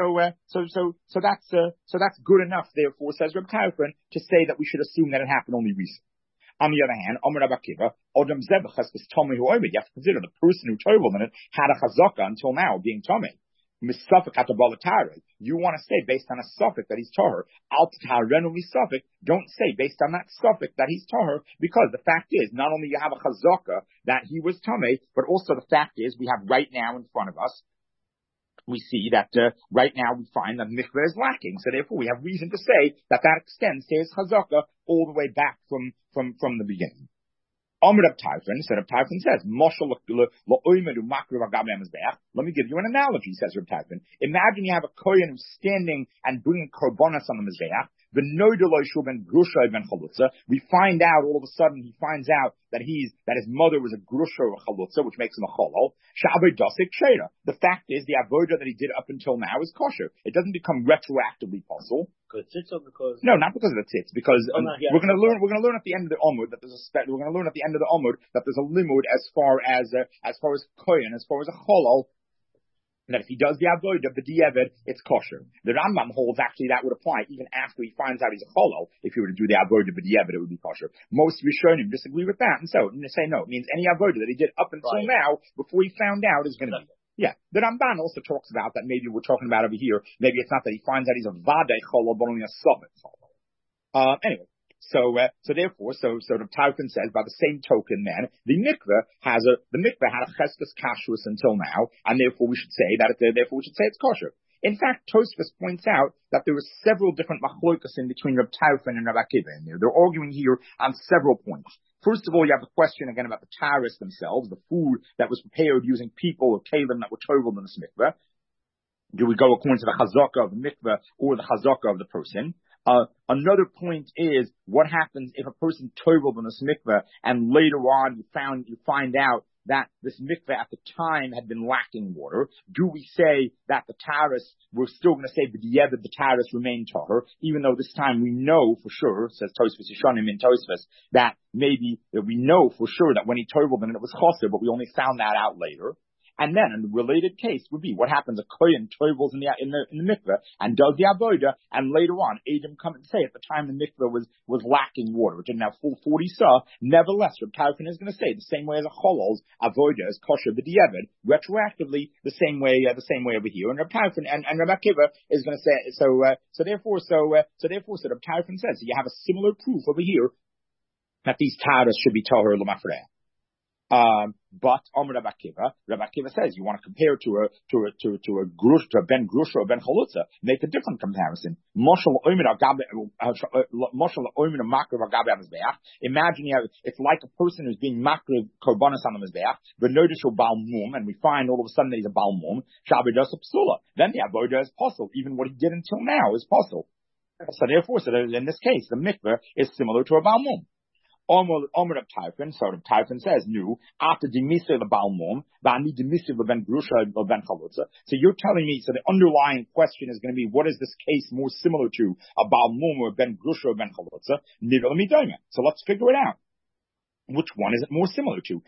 good enough. Therefore, says Reb Tarfon, to say that we should assume that it happened only recently. On the other hand, Amar Rabbi Akiva, Odom Zebachas is Tomei who oimed. You have to consider the person who told in it had a chazaka until now being Tomei. Misafek at the balatara. You want to say based on a suffix that he's tahor. Al taharenu misafek. Don't say based on that suffix that he's tahor, because the fact is not only you have a chazaka that he was Tomei, but also the fact is we have right now in front of us. We see that right now we find that mikveh is lacking, so therefore we have reason to say that extends to his chazaka all the way back from the beginning. Amr of Typhon, so Reb Typhon says, let me give you an analogy, says Reb Typhon. Imagine you have a kohen who's standing and bringing korbanos on the mizbeach. We find out all of a sudden, he finds out that his mother was a grusha or a chalutza, which makes him a cholol. The fact is, the avodah that he did up until now is kosher. It doesn't become retroactively possible. No, not because of the tzitz. Because we're going to learn at the end of the Omud that there's a limud as far as kohen, as far as a cholol. That if he does the avodah b'diavad, it's kosher. The Rambam holds actually that would apply even after he finds out he's a cholol. If he were to do the avodah b'diavad, it would be kosher. Most Rishonim disagree with that, and so they say no. It means any avodah that he did up until now, before he found out, is going to be. Yeah. The Ramban also talks about that. Maybe we're talking about over here. Maybe it's not that he finds out he's a vadei cholol, but only a summit cholol. Anyway. So therefore, the Tarfon says, by the same token, then the mikveh had a cheskes kashrus until now, and therefore we should say it's kosher. In fact, Tosfos points out that there were several different machlokas in between Reb Tarfon and Reb Akiva in there. They're arguing here on several points. First of all, you have the question again about the taharis themselves, the food that was prepared using people or kalim that were toveled in this mikveh. Do we go according to the chazaka of the mikveh or the chazaka of the person? Another point is what happens if a person toveled in this mikveh and later on you find out that this mikveh at the time had been lacking water. Do we say that the taharis, we're still going to say b'diavad the taharis remained tahor, even though this time we know for sure, says Tosfos Yishonim in Tosfos, that maybe we know for sure that when he toveled in it was chaser, but we only found that out later. And then, a related case would be what happens: a kohen tovels in the mikveh and does the avodah, and later on, Adam come and say at the time the mikveh was lacking water, it didn't have full 40 sah. Nevertheless, Reb Tarfon is going to say the same way as a cholol's avodah is kosher b'diavad, retroactively the same way over here. And Reb Tarfon and Reb Akiva is going to say so. Therefore, Reb Tarfon says so you have a similar proof over here that these taharas should be tahor l'mafreah. But Reb Akiva says you want to compare to a grush, to a ben grusha or ben chalutza, make a different comparison. Imagine it's like a person who's being makriv korbanos on the mizbeach, but notice your bal mum, and we find all of a sudden that he's a bal mum, shabbos psula. Then the avodah is possible. Even what he did until now is possible. So therefore, in this case, the mikveh is similar to a bal mum. Omer of Tarfon, so Reb Tarfon says, "Nu after demisir the balmum, v'ani demisir ben grusha ben chalutza." So you're telling me, so the underlying question is going to be, what is this case more similar to, a balmum or ben grusha or ben chalutza? So let's figure it out. Which one is it more similar to?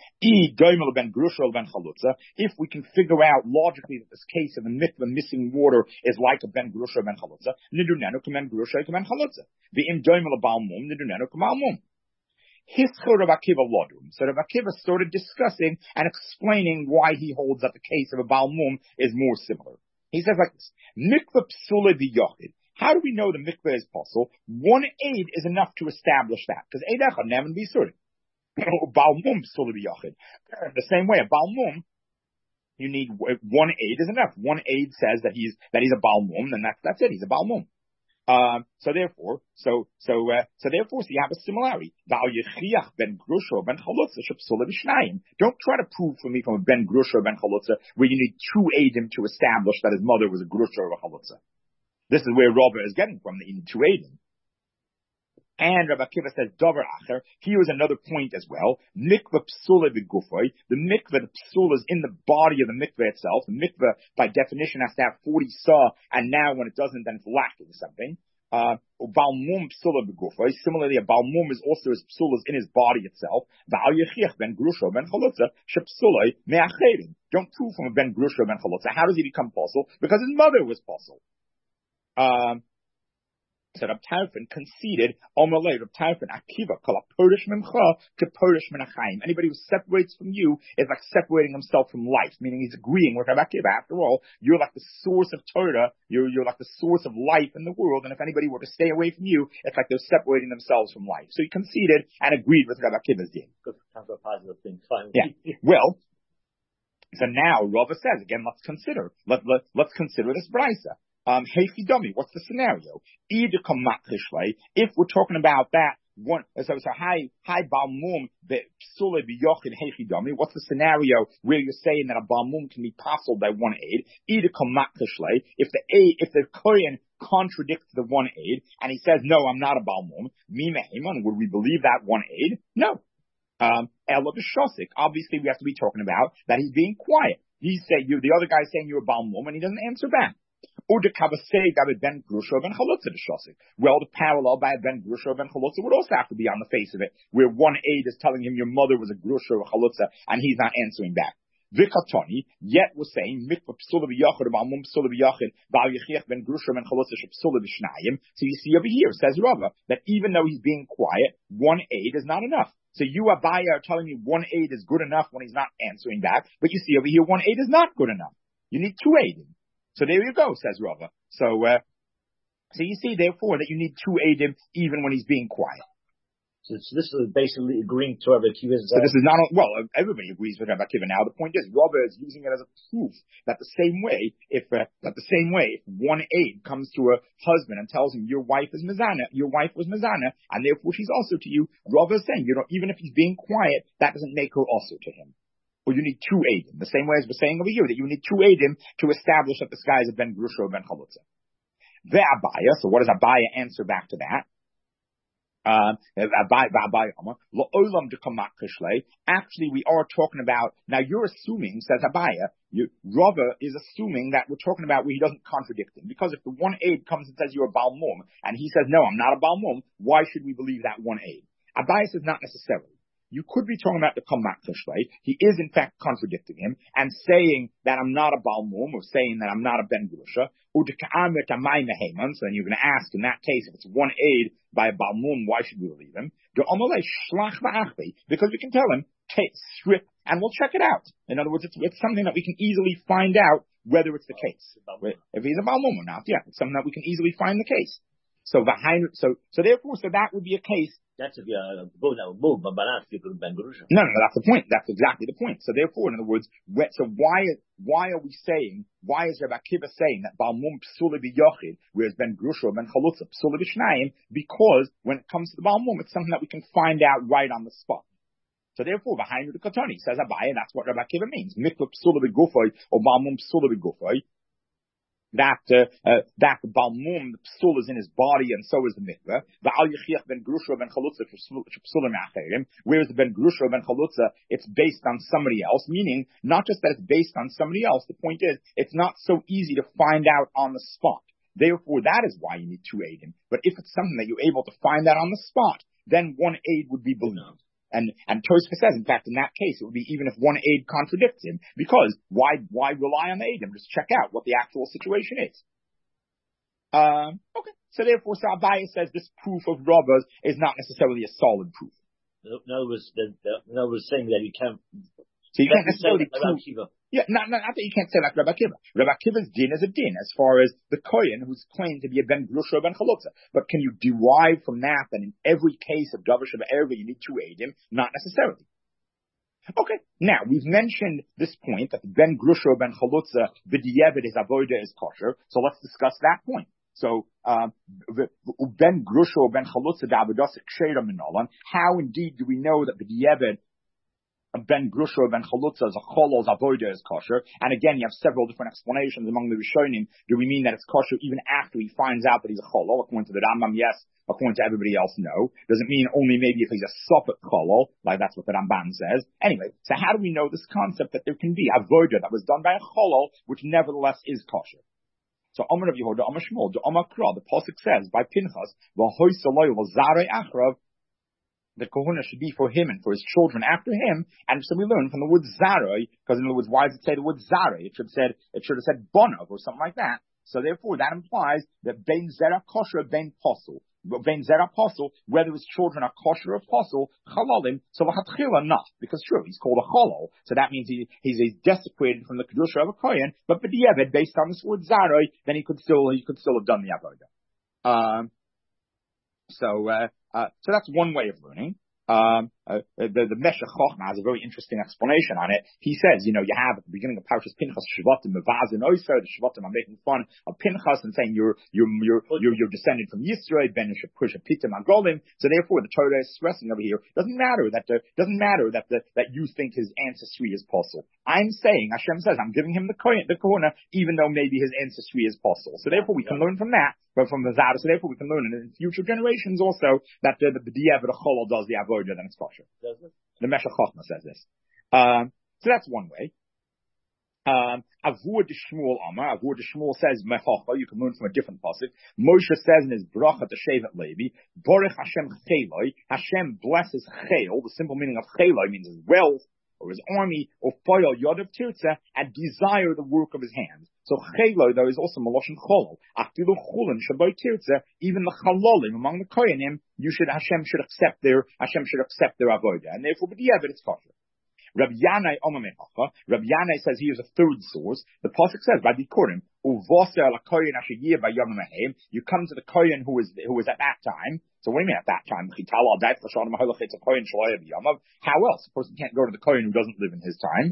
If we can figure out logically that this case of the mikveh missing water is like a ben grusha or ben chalutza, nidunenu k'ben grusha k'ben chalutza. V'im doimel balmum, nidunenu k'balmum. So Reb Akiva started discussing and explaining why he holds that the case of a balmum is more similar. He says like this: mikveh psula v'yochid. How do we know the mikveh is possible? One aid is enough to establish that, because aid echad never be certain. Balmum psula v'yochid. The same way, a balmum, you need one aid is enough. One aid says that he's a balmum, then that's it. He's a balmum. So therefore, you have a similarity. Ben Grusha ben Chalutza shepsula b'shnayim. Don't try to prove for me from a ben Grusha ben Chalutza where you need two Eidim to establish that his mother was a Grusha or a Chalutza. This is where Rava is getting from, that you need two Eidim. And Rabbi Akiva says, Dover Acher, here is another point as well. Mikveh psula b'gufay. The mikveh, the psula is in the body of the mikveh itself. The mikveh, by definition, has to have 40 saw, and now when it doesn't, then it's lacking something. Balmum psula b'gufay. Similarly, a balmum is also his psula in his body itself. V'al yechiach ben grusha ben chalutza shepsulay me'acherim. Don't prove from a ben grusha ben chalutza. How does he become apostle? Because his mother was apostle. Said Reb Tarfon conceded, Omalei Reb Tarfon Akiva kol ha'porish mimcha to porish min ha'chaim. Anybody who separates from you is like separating himself from life, meaning he's agreeing with Reb Akiva. After all, you're like the source of Torah, you're like the source of life in the world, and if anybody were to stay away from you, it's like they're separating themselves from life. So he conceded and agreed with Reb Akiva's din. Good, kind of a positive thing. Fine. Yeah. Well, so now Rava says again, let's consider this brisa. Heichidami, what's the scenario? If we're talking about that one, so hi balmum the psule b'yochin heichidami. What's the scenario where you're saying that a balmum can be passed by one aid? If the kohen contradicts the one aid and he says no, I'm not a balmum, would we believe that one aid? No. Obviously, we have to be talking about that he's being quiet. The other guy's saying you're a balmum and he doesn't answer back. Or the Kabasei David Ben Grusha Ben Chalutza the Shosik. Well, the parallel by Ben Grusha Ben Chalutza would also have to be on the face of it, where one aide is telling him your mother was a Grusha or Chalutza, and he's not answering back. Vikatoni, yet we're saying Mikvah Psula b'Yachid Balmum Psula b'Yachid Bal Yechiach Ben Grusha Ben Chalutza Shepsula b'Shnayim. So you see over here, says Rava, that even though he's being quiet, one aide is not enough. So you, Abaya, are telling me one aide is good enough when he's not answering back, but you see over here, one aide is not good enough. You need two aides. So there you go, says Rava. So you see, therefore, that you need two Eidim even when he's being quiet. So this is basically agreeing to Rabbi Akiva's... So this is not, everybody agrees with Rabbi Akiva. Now, the point is, Rava is using it as a proof that the same way, if one aide comes to a husband and tells him, your wife was Mizana, and therefore she's also to you, Rava is saying, even if he's being quiet, that doesn't make her also to him. Or you need two Eidim. The same way as we're saying over here, that you need two Eidim to establish that this guy is a Ben Grusha or Ben Chalutza. Abaya, so what does Abaya answer back to that? Actually, we are talking about, now you're assuming, says Abaya, Rava is assuming that we're talking about where he doesn't contradict him. Because if the one aide comes and says you're a Balmum, and he says, no, I'm not a Balmum, why should we believe that one aide? Abaya says not necessarily. You could be talking about the Kamak Tishlei. He is in fact contradicting him and saying that I'm not a Balmum, or saying that I'm not a Ben Grusha. So then you're going to ask in that case, if it's one aid by a Balmum, why should we believe him? Because we can tell him, strip, and we'll check it out. In other words, it's something that we can easily find out whether it's the case. If he's a Balmum or not, yeah, it's something that we can easily find the case. So therefore, that would be a case. That's if you're going to move, but not if you're Ben Grusha. No, that's the point. That's exactly the point. So therefore, in other words, why are we saying, why is Rabbi Akiva saying that Balmum Psula b'Yochid, whereas Ben Grusha or Ben Chalutza Psula b'Shnayim? Because when it comes to the Balmum, it's something that we can find out right on the spot. So therefore, behind the Katani says Abaya, that's what Rabbi Akiva means. Mikvah Psula b'Gufay or Balmum Psula b'Gufay. That the Balmum, the psul is in his body, and so is the mikveh. Whereas the Ben Grusha Ben Chalutza, it's based on somebody else, meaning not just that it's based on somebody else, the point is, it's not so easy to find out on the spot. Therefore, that is why you need two aidim. But if it's something that you're able to find out on the spot, then one aid would be believed. And Tosfos says, in fact, in that case, it would be even if one aide contradicts him, because why rely on the aide? Just check out what the actual situation is. Okay. So therefore, Abaya says this proof of Rava's is not necessarily a solid proof. No, was saying that you can't. So you can't necessarily prove. Yeah, not that you can't say like Rabbi Akiva. Rabbi Akiva's din is a din as far as the kohen who's claimed to be a Ben Grusha or Ben Chalutza. But can you derive from that in every case of Davar Sheva Erva you need two Eidim? Not necessarily. Okay, now we've mentioned this point that the Ben Grusha or Ben Chalutza v'di'evet is avoda is kosher. So let's discuss that point. So, ben grusho ben chalutza da'avodas ksheira minolan. How indeed do we know that b'diavad ben grusho ben chalutza is a cholol's avoda is kosher? And again, you have several different explanations among the Rishonim. Do we mean that it's kosher even after he finds out that he's a cholol? According to the Rambam, yes. According to everybody else, no. Does it mean only maybe if he's a sophic cholol, like that's what the Ramban says? Anyway, so how do we know this concept that there can be avoda that was done by a cholol, which nevertheless is kosher? So Amar of Yehuda, Amar Shmuel, the Amar Kra, the pasuk says by Pinchas, the kahuna should be for him and for his children after him, and so we learn from the word zaroi, because in other words, why does it say the word zaroi? It should have said bonov or something like that. So therefore, that implies that ben zera kosher ben posel. Ben zera posel, whether his children are kosher or posel, chalalim, so v'hatchila not, because sure, he's called a chalal, so that means he's desecrated from the kedusha of a kohen, but b'diavad, based on this word zaroi, then he could still have done the avodah. So that's one way of learning. The Meshech Chochmah has a very interesting explanation on it. He says, you have at the beginning of Parshas Pinchas, Shvatim Mevazin Oyser, the Shvatim are making fun of Pinchas and saying you're descended from Yisrael, Ben Shapitim Agolim. So therefore, the Torah is stressing over here. Doesn't matter that you think his ancestry is possible. I'm saying Hashem says I'm giving him the kohuna, even though maybe his ancestry is possible. So therefore, we can learn from that. But from the Zara, so therefore we can learn in future generations also that the B'diavad of Cholol does the avodah, then it's kosher. The Meshech Chochmah says this. So that's one way. Avur de Shmuel Amar, Avur de Shmuel says Mechacha, you can learn from a different pasuk. Moshe says in his bracha to Shevet Levi, Baruch Hashem Cheloi, Hashem blesses Chel, the simple meaning of Cheloi means his wealth, or his army, or Foyal Yod of Tirza, and desire the work of his hands. So Chelo, though, is also Maloshin Cholol. Aftilu Chulin Shabbai Tirza, even the Chalolim among the Koyanim, Hashem should accept their avodah, and therefore b'diavad it's kosher. Rabbi Yanai Omamechacha. Rabbi Yanai says he is a third source. The pasuk says by Bikurim, Uvoser la Koyin Ashiyir by Yom Mehem. You come to the Koyin who was at that time. So what do you mean at that time? How else? A person can't go to the Kohen who doesn't live in his time.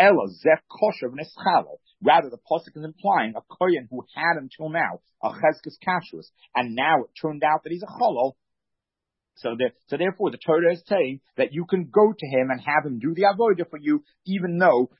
Rather, the pasuk is implying a Kohen who had until now a cheskes kashrus, and now it turned out that he's a cholol. So therefore, the Torah is saying that you can go to him and have him do the avodah for you, even though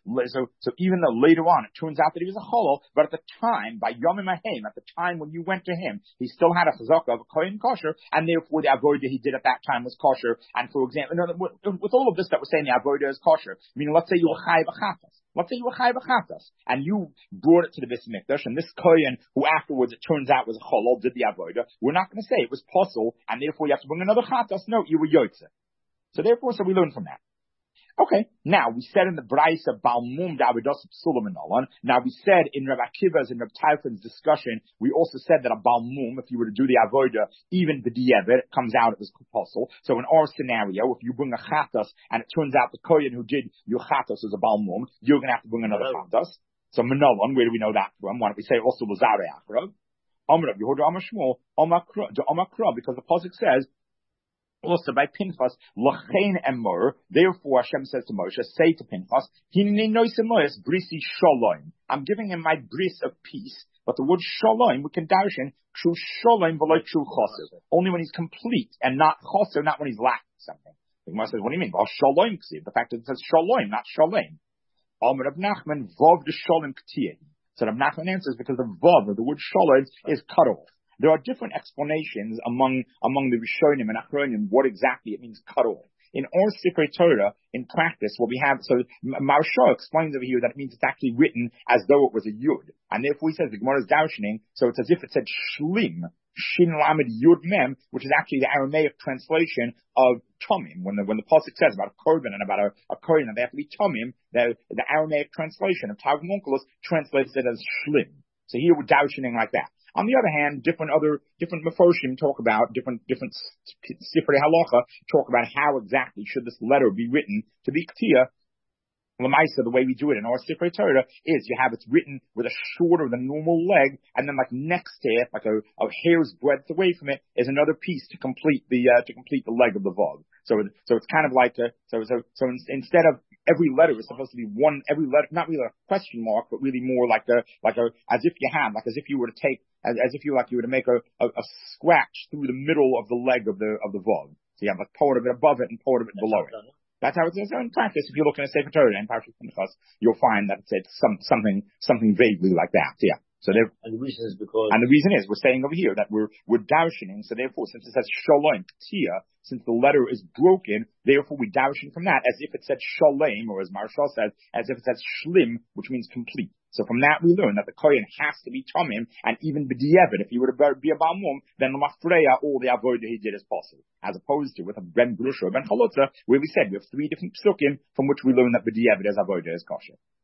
later on it turns out that he was a cholol, but at the time, by Yom Haim, at the time when you went to him, he still had a chazakah of a kohen kosher, and therefore the avodah he did at that time was kosher. And for example, with all of this that we're saying the avodah is kosher, I mean, let's say you were chayav achatas. Let's say you were chayav achatas, and you brought it to the Beis Mikdash, and this kohen, who afterwards it turns out was a cholol, did the avodah. We're not going to say it was possible, and therefore you have to bring another chatas. No, you were yotze. So therefore, we learn from that. Okay, now we said in the Braisa Balmum Davidos Sulam Nolan. Now we said in Rav Akiva's and Rav Taifan's discussion, we also said that a Balmum, if you were to do the avodah, even the diavad, it comes out it was compulsory. So in our scenario, if you bring a chatas and it turns out the kohen who did your chatas is a Balmum, you're going to have to bring another chatas. So Manolan, where do we know that from? Why don't we say also Lazare Achrav? Amr Yehuda Amar Shmuel Amar Kra, because the pasuk says. Also by Pinchas, Lachain Emor, therefore Hashem says to Moshe, say to Pinchas, Brisi Shalom. I'm giving him my bris of peace, but the word Shalom, we can darshan, true Shalom, but like true Choser. Only when he's complete, and not Choser, not when he's lacking something. The Gemara says, what do you mean? Well, Shalom Ksiv, the fact that it says Shalom, not Shalom. Amr Rav Nachman, Vav de Shalom K'tiyehi. So Rav Nachman answers because the Vav, the word Shalom, is cut off. There are different explanations among the Rishonim and Achronim what exactly it means cut off. In our Sefer Torah, in practice, what we have, so Maharsha explains over here that it means it's actually written as though it was a Yud. And therefore he says the Gemara is darshaning, so it's as if it said Shlim, Shin Lamed Yud Mem, which is actually the Aramaic translation of Tomim. When the pasuk says about a korban and about a kohen that they have to be Tomim, the Aramaic translation of Targum Onkelos translates it as Shlim. So here we're darshaning like that. On the other hand, different Mefoshim talk about, different Sifrei Halacha talk about how exactly should this letter be written to be K'tiyah. L'maisa, the way we do it in our Sifrei Torah is you have it written with a shorter than normal leg, and then like next to it, like a hair's breadth away from it, is another piece to complete the leg of the Vav. So it's kind of like instead of every letter is supposed to be every letter, not really a question mark, but really more like as if you were to take, as if you were to make a scratch through the middle of the leg of the Vav. So you have a part of it above it and part of it below it. That's how it is in practice. If you look in a Sefer Torah and Parshas Pinchas, you'll find that it's something vaguely like that. Yeah. So and the reason is we're saying over here that we're darshaning. So therefore, since it says shalom tia, since the letter is broken, therefore we darshan from that as if it said shalom, or as Marshall says, as if it says shlim, which means complete. So from that we learn that the kohen has to be tamim, and even b'diavad, if he were to be a balmum, then l'mafreya all the avodah he did is possible, as opposed to with a ben grusha or ben chalotza, where we said we have three different psukim from which we learn that b'diavad is avodah is kosher.